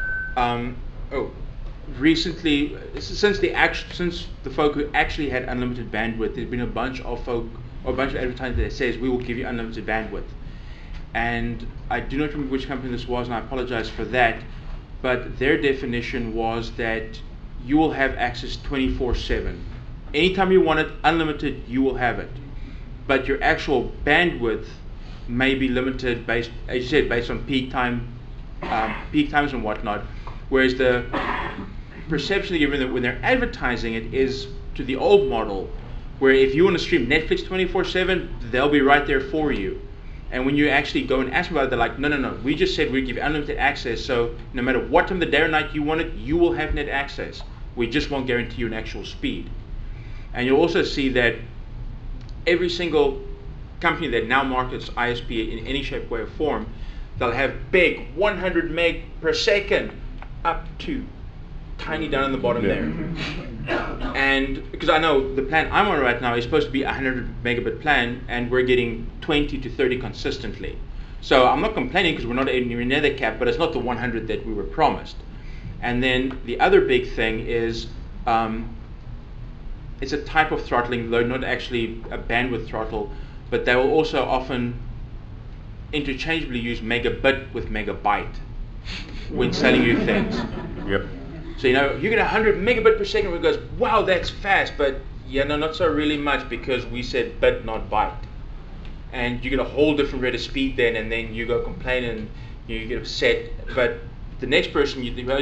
Recently, since the folk who actually had unlimited bandwidth, there's been a bunch of advertising that says we will give you unlimited bandwidth. And I do not remember which company this was, and I apologize for that, but their definition was that you will have access 24/7. Anytime you want it, unlimited, you will have it. But your actual bandwidth may be limited based, as you said, based on peak times and whatnot. Whereas the perception they give when they're advertising it is to the old model, where if you want to stream Netflix 24/7, they'll be right there for you. And when you actually go and ask them about it, they're like, no, we just said we'd give you unlimited access, so no matter what time of the day or night you want it, you will have net access. We just won't guarantee you an actual speed. And you'll also see that every single company that now markets ISP in any shape, way, or form, they'll have big 100 meg per second up to tiny down on the bottom there. And because I know the plan I'm on right now is supposed to be a 100 megabit plan, and we're getting 20 to 30 consistently. So I'm not complaining because we're not anywhere near the cap, but it's not the 100 that we were promised. And then the other big thing is it's a type of throttling, though not actually a bandwidth throttle, but they will also often interchangeably use megabit with megabyte when selling you things. Yep. So you get 100 megabit per second, where it goes, wow, that's fast, but yeah, no, not so really much, because we said bit, not byte. And you get a whole different rate of speed then, and then you go complain and you get upset. But the next person,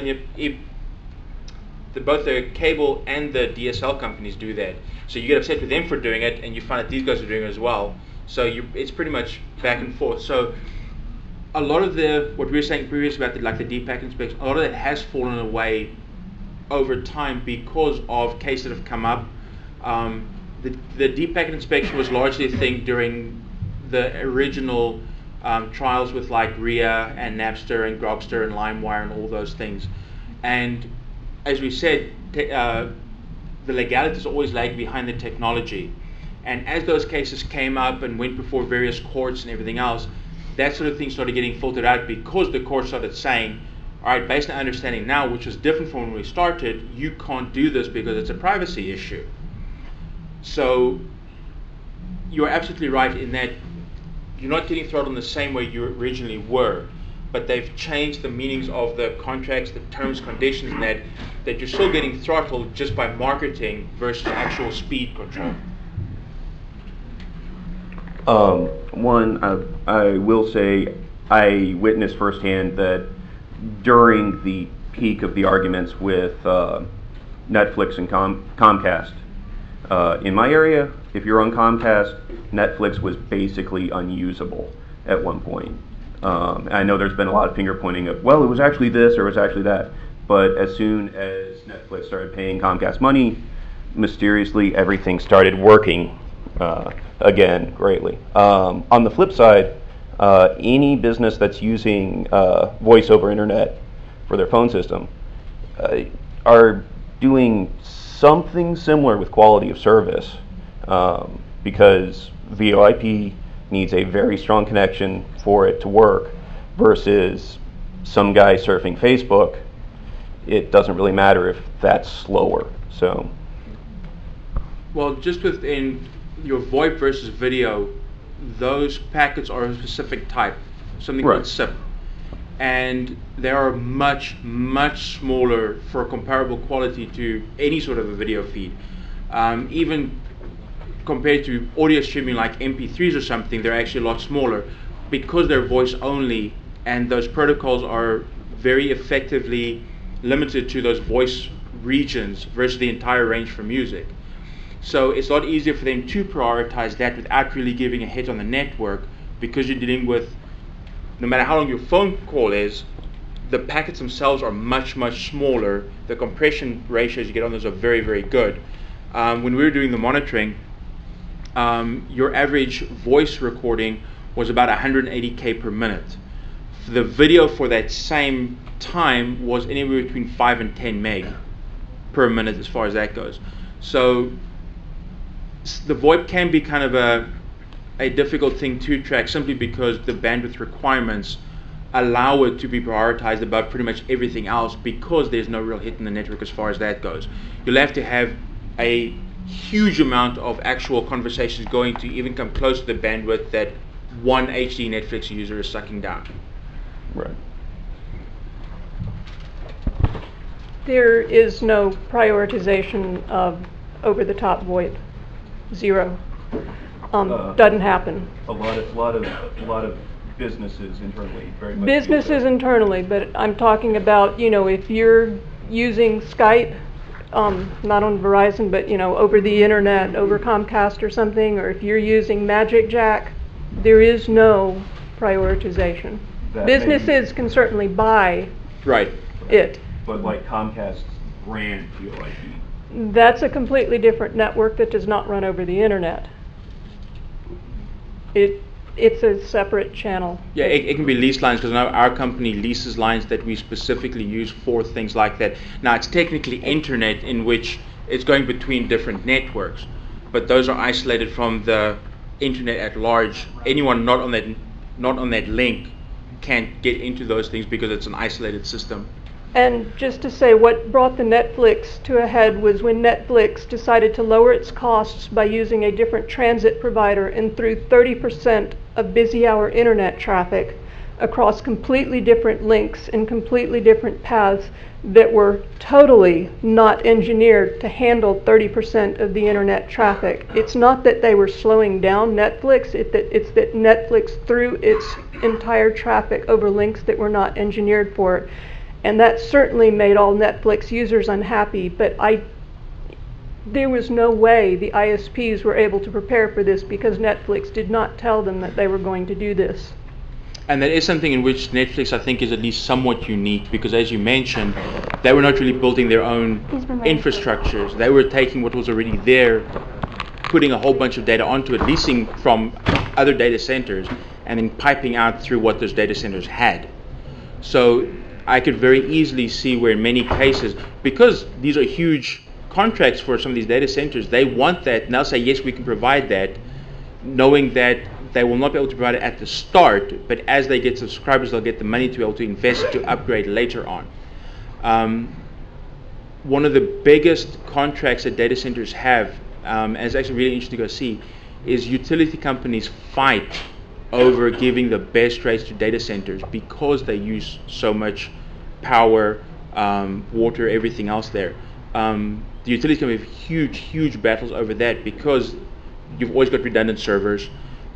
both the cable and the DSL companies do that. So you get upset with them for doing it, and you find that these guys are doing it as well. So it's pretty much back and forth. So a lot of what we were saying previously about the deep packet inspection, a lot of that has fallen away over time because of cases that have come up. The deep packet inspection was largely a thing during the original trials with like RIA and Napster and Grokster and LimeWire and all those things. And as we said, the legalities always lag behind the technology. And as those cases came up and went before various courts and everything else, that sort of thing started getting filtered out because the court started saying, all right, based on understanding now, which was different from when we started, you can't do this because it's a privacy issue. So you're absolutely right in that you're not getting throttled in the same way you originally were, but they've changed the meanings of the contracts, the terms, conditions, and that you're still getting throttled just by marketing versus actual speed control. One, I will say I witnessed firsthand that during the peak of the arguments with Netflix and Comcast, in my area, if you're on Comcast, Netflix was basically unusable at one point. I know there's been a lot of finger pointing of, well, it was actually this or it was actually that, but as soon as Netflix started paying Comcast money, mysteriously everything started working again greatly. On the flip side, any business that's using voice over internet for their phone system are doing something similar with quality of service, because VoIP needs a very strong connection for it to work versus some guy surfing Facebook. It doesn't really matter if that's slower. So, well, just within your VoIP versus video, those packets are a specific type, something called SIP, and they are much, much smaller for comparable quality to any sort of a video feed. Even compared to audio streaming like MP3s or something, they're actually a lot smaller because they're voice only, and those protocols are very effectively limited to those voice regions versus the entire range for music. So it's a lot easier for them to prioritize that without really giving a hit on the network, because you're dealing with, no matter how long your phone call is, the packets themselves are much, much smaller. The compression ratios you get on those are very, very good. When we were doing the monitoring, your average voice recording was about 180K per minute. The video for that same time was anywhere between 5 and 10 meg per minute as far as that goes. So the VoIP can be kind of a difficult thing to track, simply because the bandwidth requirements allow it to be prioritized above pretty much everything else, because there's no real hit in the network as far as that goes. You'll have to have a huge amount of actual conversations going to even come close to the bandwidth that one HD Netflix user is sucking down. Right. There is no prioritization of over-the-top VoIP. Zero. Doesn't happen. A lot of businesses internally, very much. Businesses internally, but I'm talking about, if you're using Skype, not on Verizon, but over the internet, over Comcast or something, or if you're using Magic Jack, there is no prioritization. Businesses can certainly buy it. But like Comcast's brand VoIP. That's a completely different network that does not run over the internet. It's a separate channel. Yeah, it can be leased lines, because now our company leases lines that we specifically use for things like that. Now, it's technically internet, in which it's going between different networks, but those are isolated from the internet at large. Anyone not on that link can't get into those things because it's an isolated system. And just to say, what brought the Netflix to a head was when Netflix decided to lower its costs by using a different transit provider, and through 30% of busy hour internet traffic across completely different links and completely different paths that were totally not engineered to handle 30% of the internet traffic. It's not that they were slowing down Netflix, it's that Netflix threw its entire traffic over links that were not engineered for it. And that certainly made all Netflix users unhappy, but there was no way the ISPs were able to prepare for this because Netflix did not tell them that they were going to do this. And that is something in which Netflix, I think, is at least somewhat unique because, as you mentioned, they were not really building their own infrastructures. They were taking what was already there, putting a whole bunch of data onto it, leasing from other data centers, and then piping out through what those data centers had. So I could very easily see where in many cases, because these are huge contracts for some of these data centers, they want that, and they'll say, yes, we can provide that, knowing that they will not be able to provide it at the start, but as they get subscribers, they'll get the money to be able to invest to upgrade later on. One of the biggest contracts that data centers have, and it's actually really interesting to go see, is utility companies fight over giving the best rates to data centers because they use so much power, water, everything else there. The utilities can have huge battles over that because you've always got redundant servers.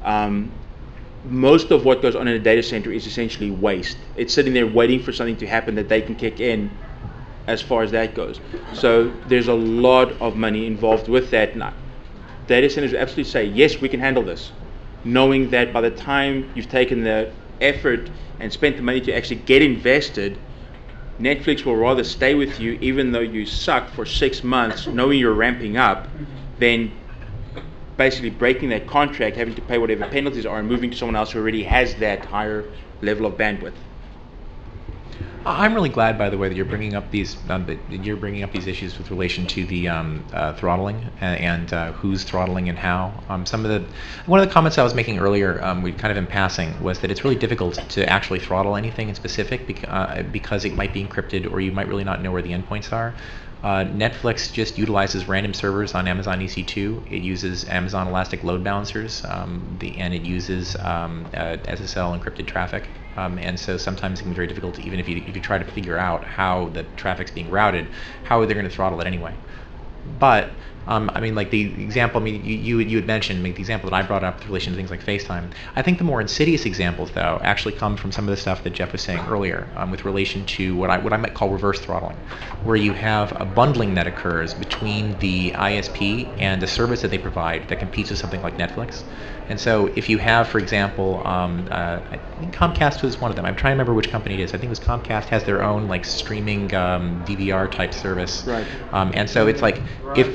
Most of what goes on in a data center is essentially waste. It's sitting there waiting for something to happen that they can kick in as far as that goes. So there's a lot of money involved with that. Now, data centers absolutely say, yes, we can handle this, knowing that by the time you've taken the effort and spent the money to actually get invested, Netflix will rather stay with you even though you suck for 6 months, knowing you're ramping up, than basically breaking that contract, having to pay whatever penalties are, and moving to someone else who already has that higher level of bandwidth. I'm really glad, by the way, that you're bringing up these issues with relation to the throttling and who's throttling and how. One of the comments I was making earlier, we kind of in passing, was that it's really difficult to actually throttle anything in specific because it might be encrypted or you might really not know where the endpoints are. Netflix just utilizes random servers on Amazon EC2. It uses Amazon Elastic Load Balancers, and it uses SSL encrypted traffic. And so sometimes it can be very difficult, even if you try to figure out how the traffic's being routed, how are they going to throttle it anyway? But like the example, you had mentioned, the example that I brought up in relation to things like FaceTime. I think the more insidious examples, though, actually come from some of the stuff that Jeff was saying earlier, with relation to what I might call reverse throttling, where you have a bundling that occurs between the ISP and the service that they provide that competes with something like Netflix. And so if you have, for example, I think Comcast was one of them. I'm trying to remember which company it is. I think it was Comcast has their own like streaming DVR type service. Right. And so it's like if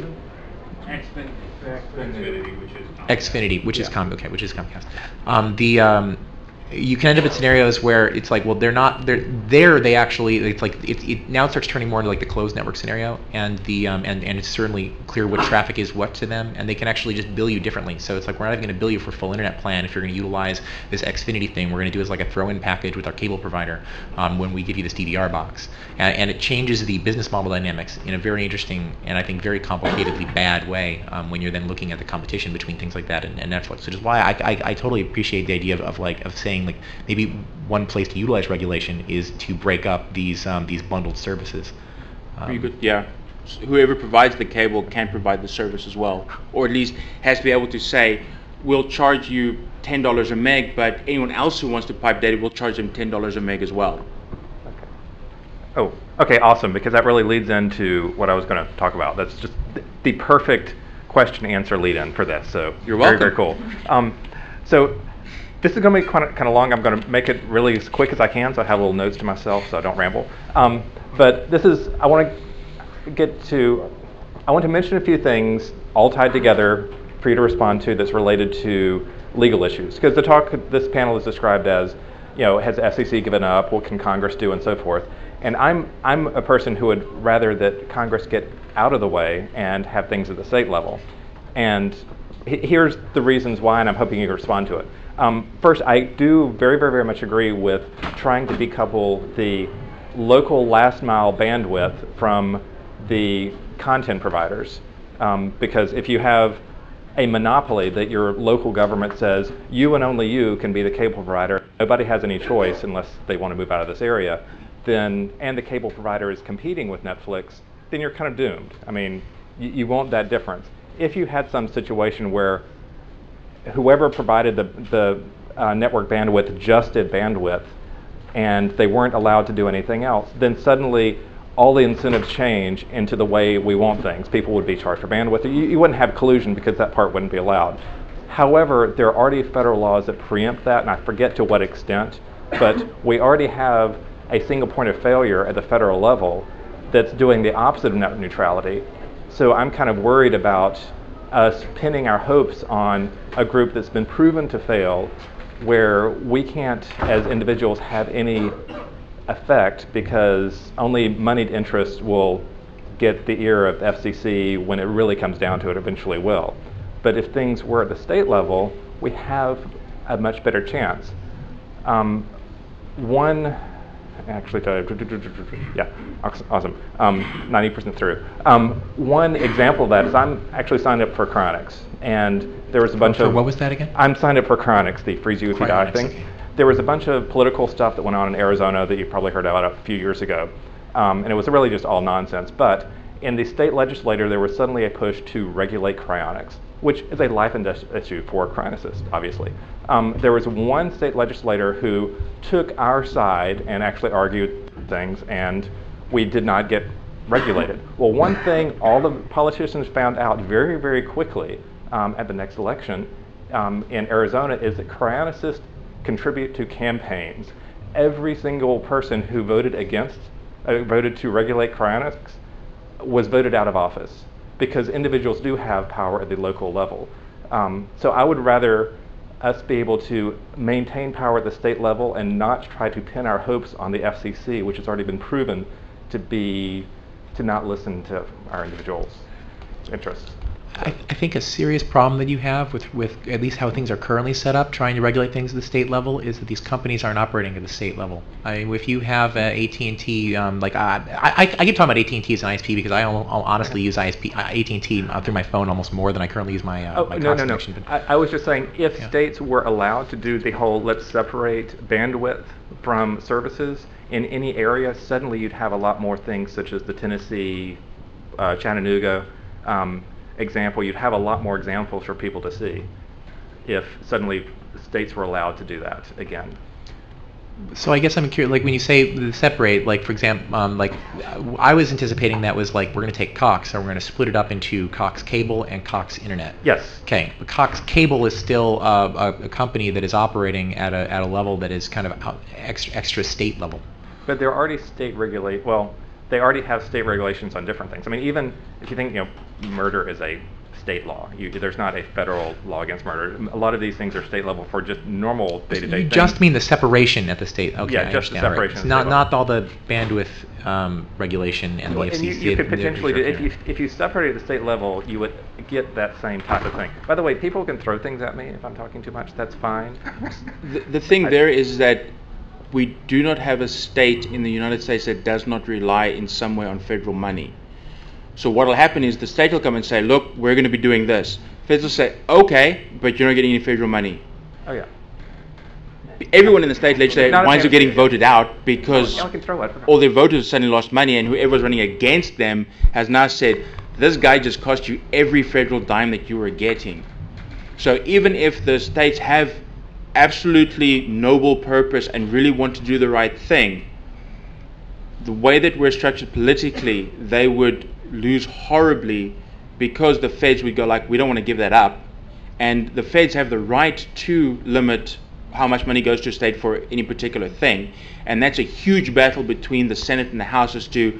Xfinity, which is Comcast. You can end up in scenarios where it's like, well, they actually, it's like it now starts turning more into like the closed network scenario, and it's certainly clear what traffic is what to them, and they can actually just bill you differently. So it's like, we're not even going to bill you for full internet plan if you're going to utilize this Xfinity thing. We're going to do it as like a throw-in package with our cable provider when we give you this DVR box, and it changes the business model dynamics in a very interesting and I think very complicatedly bad way when you're then looking at the competition between things like that and Netflix, which is why I totally appreciate the idea of saying like maybe one place to utilize regulation is to break up these bundled services. Whoever provides the cable can provide the service as well, or at least has to be able to say, we'll charge you $10 a meg, but anyone else who wants to pipe data, we'll charge them $10 a meg as well. Okay, awesome, because that really leads into what I was going to talk about. That's just the perfect question answer lead in for this. So you're welcome. Very cool. So this is going to be kind of long. I'm going to make it really as quick as I can, so I have little notes to myself, so I don't ramble. But I want to mention a few things all tied together for you to respond to that's related to legal issues. Because this panel is described as, has the SEC given up? What can Congress do, and so forth. And I'm a person who would rather that Congress get out of the way and have things at the state level. And here's the reasons why, and I'm hoping you can respond to it. First, I do very, very, very much agree with trying to decouple the local last mile bandwidth from the content providers. Because if you have a monopoly that your local government says you and only you can be the cable provider, nobody has any choice unless they want to move out of this area, then, and the cable provider is competing with Netflix, then you're kind of doomed. I mean, you want that difference. If you had some situation where whoever provided the network bandwidth just did bandwidth and they weren't allowed to do anything else, then suddenly all the incentives change into the way we want things. People would be charged for bandwidth. You wouldn't have collusion because that part wouldn't be allowed. However, there are already federal laws that preempt that, and I forget to what extent, but we already have a single point of failure at the federal level that's doing the opposite of net neutrality. So I'm kind of worried about us pinning our hopes on a group that's been proven to fail, where we can't, as individuals, have any effect because only moneyed interests will get the ear of the FCC when it really comes down to it, eventually will. But if things were at the state level, we have a much better chance. Yeah, awesome. 90% through. One example of that is I'm actually signed up for Cryonics, and there was a bunch of... What was that again? I'm signed up for Cryonics, the freeze you if you die thing. Okay. There was a bunch of political stuff that went on in Arizona that you probably heard about a few years ago, and it was really just all nonsense. But in the state legislature, there was suddenly a push to regulate cryonics, which is a life and death issue for cryonicists, obviously. There was one state legislator who took our side and actually argued things, and we did not get regulated. Well, one thing all the politicians found out very, very quickly at the next election in Arizona is that cryonicists contribute to campaigns. Every single person who voted voted to regulate cryonics was voted out of office because individuals do have power at the local level. So I would rather us be able to maintain power at the state level and not try to pin our hopes on the FCC, which has already been proven to not listen to our individuals' interests. I think a serious problem that you have with at least how things are currently set up, trying to regulate things at the state level, is that these companies aren't operating at the state level. I mean, if you have AT&T, I keep talking about AT&T as an ISP because I'll honestly use AT&T through my phone almost more than I currently use my my Cox connection. I was just saying, if states were allowed to do the whole let's separate bandwidth from services in any area, suddenly you'd have a lot more things such as the Tennessee, Chattanooga, example. You'd have a lot more examples for people to see if suddenly states were allowed to do that again. So I guess I'm curious, like when you say the separate, like for example, I was anticipating that was like we're going to take Cox and we're going to split it up into Cox Cable and Cox Internet. Yes. Okay, but Cox Cable is still a company that is operating at a level that is kind of extra state level. But they're already they already have state regulations on different things. I mean, even if you think, murder is a state law. There's not a federal law against murder. A lot of these things are state level for just normal day-to-day things. You just mean the separation at the state. Okay, yeah, just the separation. Right. Not all the bandwidth regulation and the FCC. And you could potentially do, if you separate at the state level, you would get that same type of thing. By the way, people can throw things at me if I'm talking too much. That's fine. The thing there is that we do not have a state in the United States that does not rely in some way on federal money. So what will happen is the state will come and say, look, we're going to be doing this. Feds will say, okay, but you're not getting any federal money. Oh, yeah. Everyone in the state legislature winds up getting voted out because all their voters suddenly lost money, and whoever was running against them has now said, this guy just cost you every federal dime that you were getting. So even if the states have absolutely noble purpose and really want to do the right thing, the way that we're structured politically, they would lose horribly because the feds would go like, we don't want to give that up. And the feds have the right to limit how much money goes to a state for any particular thing. And that's a huge battle between the Senate and the House as to,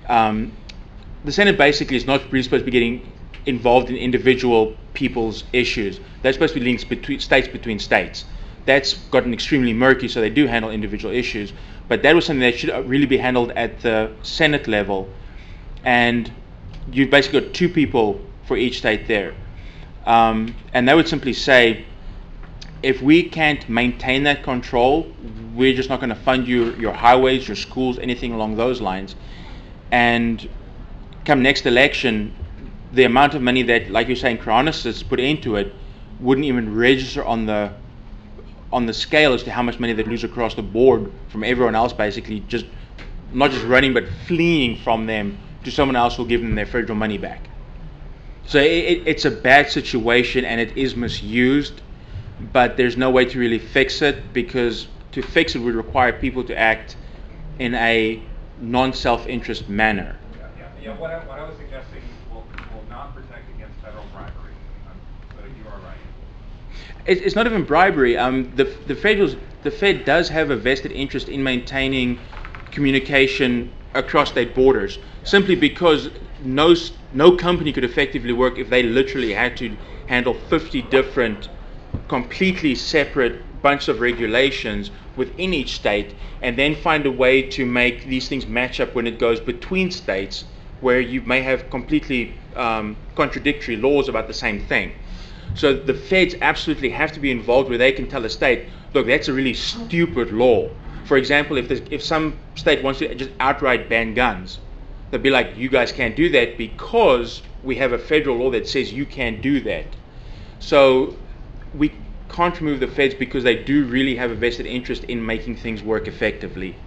the Senate basically is not really supposed to be getting involved in individual people's issues. They're supposed to be links between states. That's gotten extremely murky, so they do handle individual issues. But that was something that should really be handled at the Senate level. And you've basically got two people for each state there. And they would simply say, if we can't maintain that control, we're just not going to fund your highways, your schools, anything along those lines. And come next election, the amount of money that, like you're saying, Chronicists put into it wouldn't even register on the scale as to how much money they'd lose across the board from everyone else, basically just not just running but fleeing from them to someone else who'll give them their federal money back. So it's a bad situation and it is misused, but there's no way to really fix it, because to fix it would require people to act in a non-self-interest manner. Yeah. What I was suggesting will not protect against federal bribery. But you are right. It's not even bribery. The Fed does have a vested interest in maintaining communication across state borders, simply because no company could effectively work if they literally had to handle 50 different, completely separate bunch of regulations within each state, and then find a way to make these things match up when it goes between states, where you may have completely contradictory laws about the same thing. So the feds absolutely have to be involved, where they can tell a state, look, that's a really stupid law. For example, if some state wants to just outright ban guns, they'll be like, you guys can't do that because we have a federal law that says you can't do that. So we can't remove the feds, because they do really have a vested interest in making things work effectively.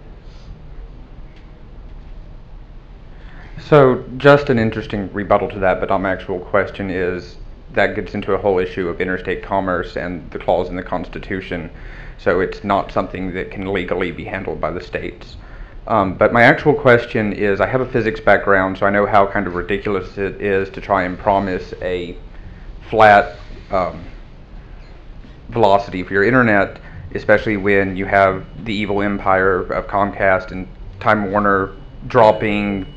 So just an interesting rebuttal to that, but my actual question is, that gets into a whole issue of interstate commerce and the clause in the Constitution. So it's not something that can legally be handled by the states. But my actual question is, I have a physics background, so I know how kind of ridiculous it is to try and promise a flat velocity for your internet, especially when you have the evil empire of Comcast and Time Warner dropping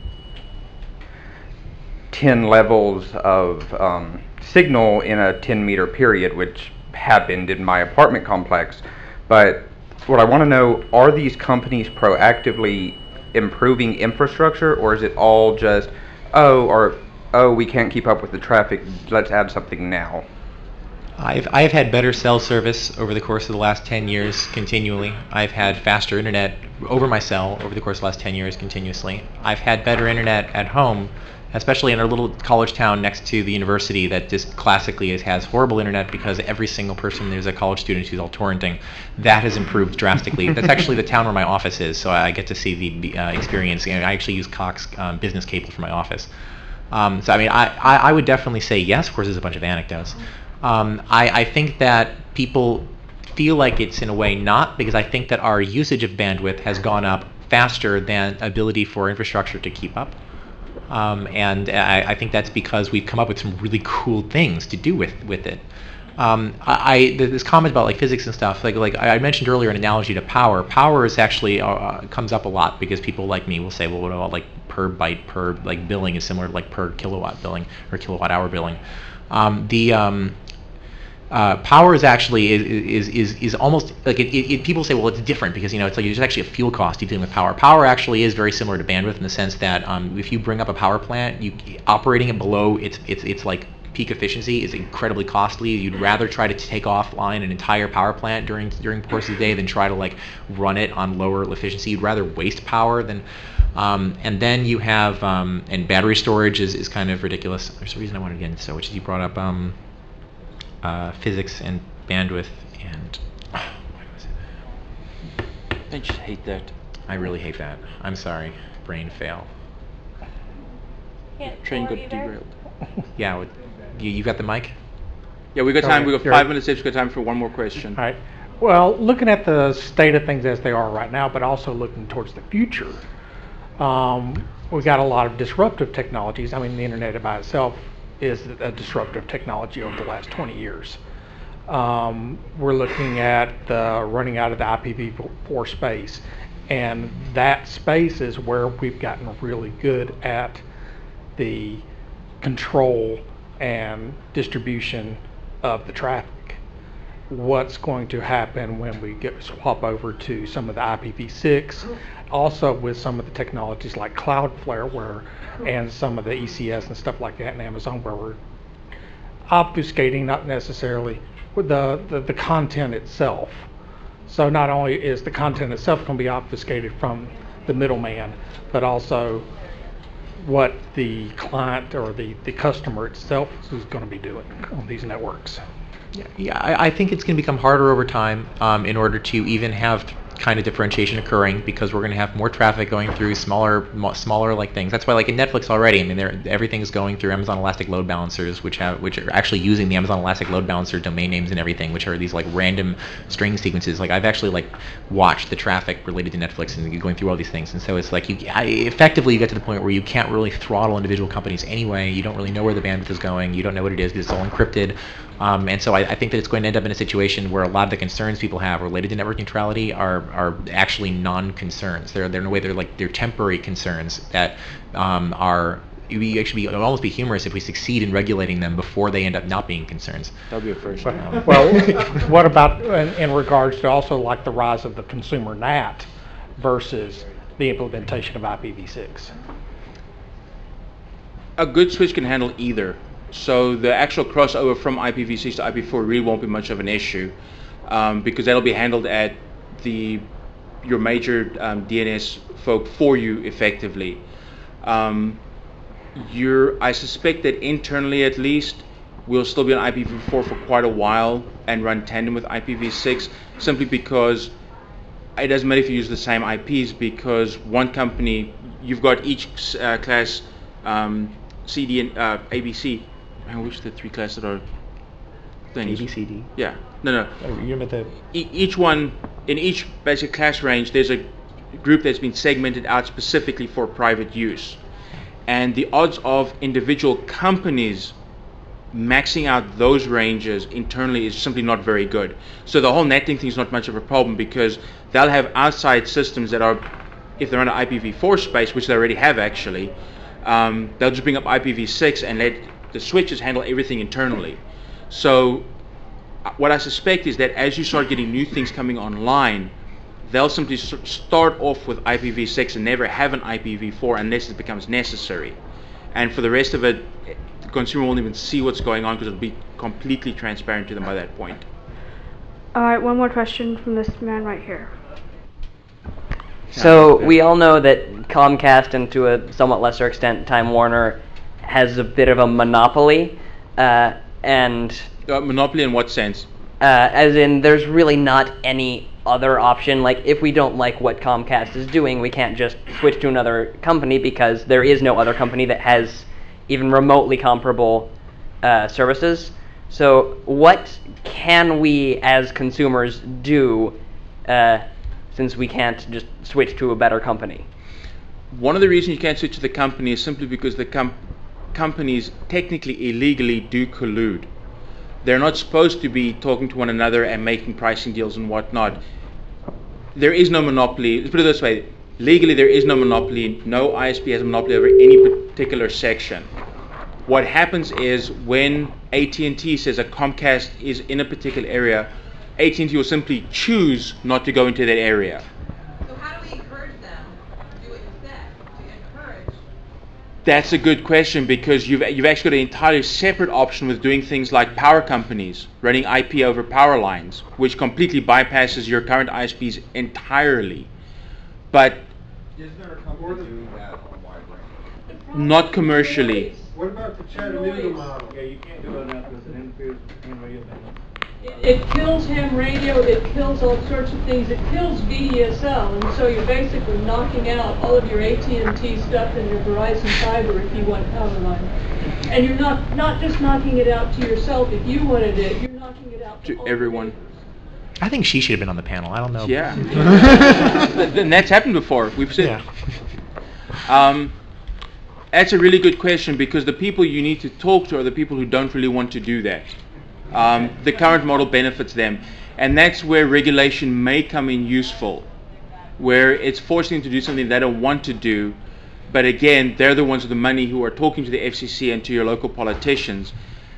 10 levels of signal in a 10-meter period, which happened in my apartment complex. But what I want to know, are these companies proactively improving infrastructure, or is it all just, oh, we can't keep up with the traffic, let's add something now? I've had better cell service over the course of the last 10 years continually. I've had faster internet over my cell over the course of the last 10 years continuously. I've had better internet at home, especially in our little college town next to the university that just classically has horrible internet, because every single person there's a college student who's all torrenting. That has improved drastically. That's actually the town where my office is, so I get to see the experience. I actually use Cox business cable for my office. So I mean, I would definitely say yes. Of course, there's a bunch of anecdotes. I think that people feel like it's in a way not, because I think that our usage of bandwidth has gone up faster than ability for infrastructure to keep up. And I think that's because we've come up with some really cool things to do with it. This comment about like physics and stuff, like I mentioned earlier, an analogy to power. Power is actually comes up a lot because people like me will say, well, what about like per byte per like billing is similar to like per kilowatt billing or kilowatt hour billing. Power is actually is almost like people say, well, it's different because it's like there's actually a fuel cost dealing with power. Power actually is very similar to bandwidth in the sense that if you bring up a power plant, operating it below its like peak efficiency is incredibly costly. You'd rather try to take offline an entire power plant during the course of the day than try to like run it on lower efficiency. You'd rather waste power than and then you have and battery storage is kind of ridiculous. There's a reason I wanted to get into, which is you brought up physics and bandwidth and what was it? I just hate that. I really hate that. I'm sorry. Brain fail. Train got derailed. Yeah, you got the mic? Yeah, we got time. We got 5 minutes left. We got time for one more question. All right. Well, looking at the state of things as they are right now, but also looking towards the future, we got a lot of disruptive technologies. I mean, the internet by itself is a disruptive technology over the last 20 years. We're looking at the running out of the IPv4 space, and that space is where we've gotten really good at the control and distribution of the traffic. What's going to happen when we swap over to some of the IPv6, also with some of the technologies like Cloudflare and some of the ECS and stuff like that in Amazon, where we're obfuscating not necessarily with the content itself. So not only is the content itself going to be obfuscated from the middleman, but also what the client or the customer itself is going to be doing on these networks. Yeah, I think it's going to become harder over time in order to even have kind of differentiation occurring, because we're going to have more traffic going through smaller like things. That's why, like in Netflix already, I mean, everything's going through Amazon Elastic Load Balancers, which are actually using the Amazon Elastic Load Balancer domain names and everything, which are these like random string sequences. Like I've actually like watched the traffic related to Netflix and going through all these things, and so it's like effectively you get to the point where you can't really throttle individual companies anyway. You don't really know where the bandwidth is going. You don't know what it is because it's all encrypted. And so I think that it's going to end up in a situation where a lot of the concerns people have related to network neutrality are actually non-concerns. They're in a way they're temporary concerns that we actually it would almost be humorous if we succeed in regulating them before they end up not being concerns. That'll be a first. Well, what about in regards to also like the rise of the consumer NAT versus the implementation of IPv6? A good switch can handle either. So the actual crossover from IPv6 to IPv4 really won't be much of an issue, because that'll be handled at your major DNS folk for you effectively. I suspect that internally at least we'll still be on IPv4 for quite a while and run tandem with IPv6, simply because it doesn't matter if you use the same IPs, because one company, you've got each class CD and ABC. Which are the three classes that are things? ABCD. Yeah. No. You meant the Each one, in each basic class range, there's a group that's been segmented out specifically for private use. And the odds of individual companies maxing out those ranges internally is simply not very good. So the whole netting thing is not much of a problem, because they'll have outside systems that are, if they're on an IPv4 space, which they already have actually, they'll just bring up IPv6 and let the switches handle everything internally. So what I suspect is that as you start getting new things coming online, they'll simply start off with IPv6 and never have an IPv4 unless it becomes necessary. And for the rest of it, the consumer won't even see what's going on, because it'll be completely transparent to them by that point. All right, one more question from this man right here. So we all know that Comcast, and to a somewhat lesser extent Time Warner, has a bit of a monopoly, and monopoly in what sense? As in, there's really not any other option. Like, if we don't like what Comcast is doing, we can't just switch to another company, because there is no other company that has even remotely comparable services. So what can we as consumers do, since we can't just switch to a better company? One of the reasons you can't switch to the company is simply because the companies technically illegally do collude. They're not supposed to be talking to one another and making pricing deals and whatnot. There is no monopoly. Let's put it this way. Legally, there is no monopoly. No ISP has a monopoly over any particular section. What happens is when AT&T says that Comcast is in a particular area, AT&T will simply choose not to go into that area. So how do we encourage them to do what you said, to encourage? That's a good question, because you've actually got an entirely separate option with doing things like power companies running IP over power lines, which completely bypasses your current ISPs entirely. But is there a company doing that on wide range? Not commercially. What about the Chattanooga model? Yeah, you can't do it now because it interferes with ham radio band. It kills ham radio, it kills all sorts of things, it kills VDSL, and so you're basically knocking out all of your AT&T stuff and your Verizon fiber if you want power line. And you're not just knocking it out to yourself if you wanted it, you're knocking it out to everyone. I think she should have been on the panel. I don't know. Yeah. And that's happened before. We've seen. Yeah. That's a really good question, because the people you need to talk to are the people who don't really want to do that. The current model benefits them, and that's where regulation may come in useful, where it's forcing them to do something they don't want to do, but again, they're the ones with the money who are talking to the FCC and to your local politicians.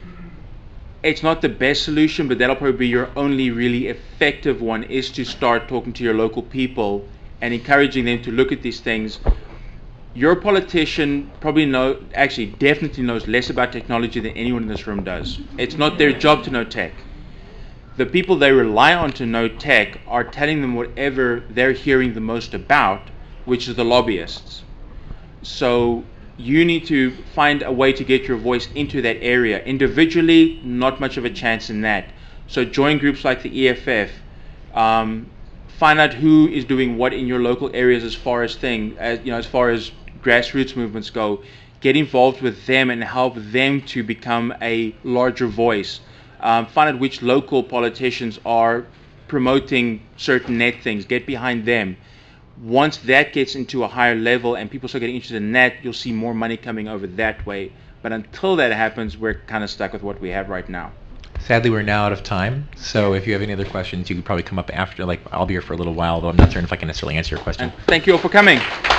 It's not the best solution, but that'll probably be your only really effective one, is to start talking to your local people and encouraging them to look at these things. Your politician definitely knows less about technology than anyone in this room does. It's not their job to know tech. The people they rely on to know tech are telling them whatever they're hearing the most about, which is the lobbyists. So you need to find a way to get your voice into that area. Individually, not much of a chance in that. So join groups like the EFF. Find out who is doing what in your local areas as far as as far as grassroots movements go. Get involved with them and help them to become a larger voice. Find out which local politicians are promoting certain net things. Get behind them. Once that gets into a higher level and people start getting interested in that, you'll see more money coming over that way. But until that happens, we're kind of stuck with what we have right now. Sadly, we're now out of time. So if you have any other questions, you could probably come up after. I'll be here for a little while, though I'm not certain if I can necessarily answer your question. And thank you all for coming.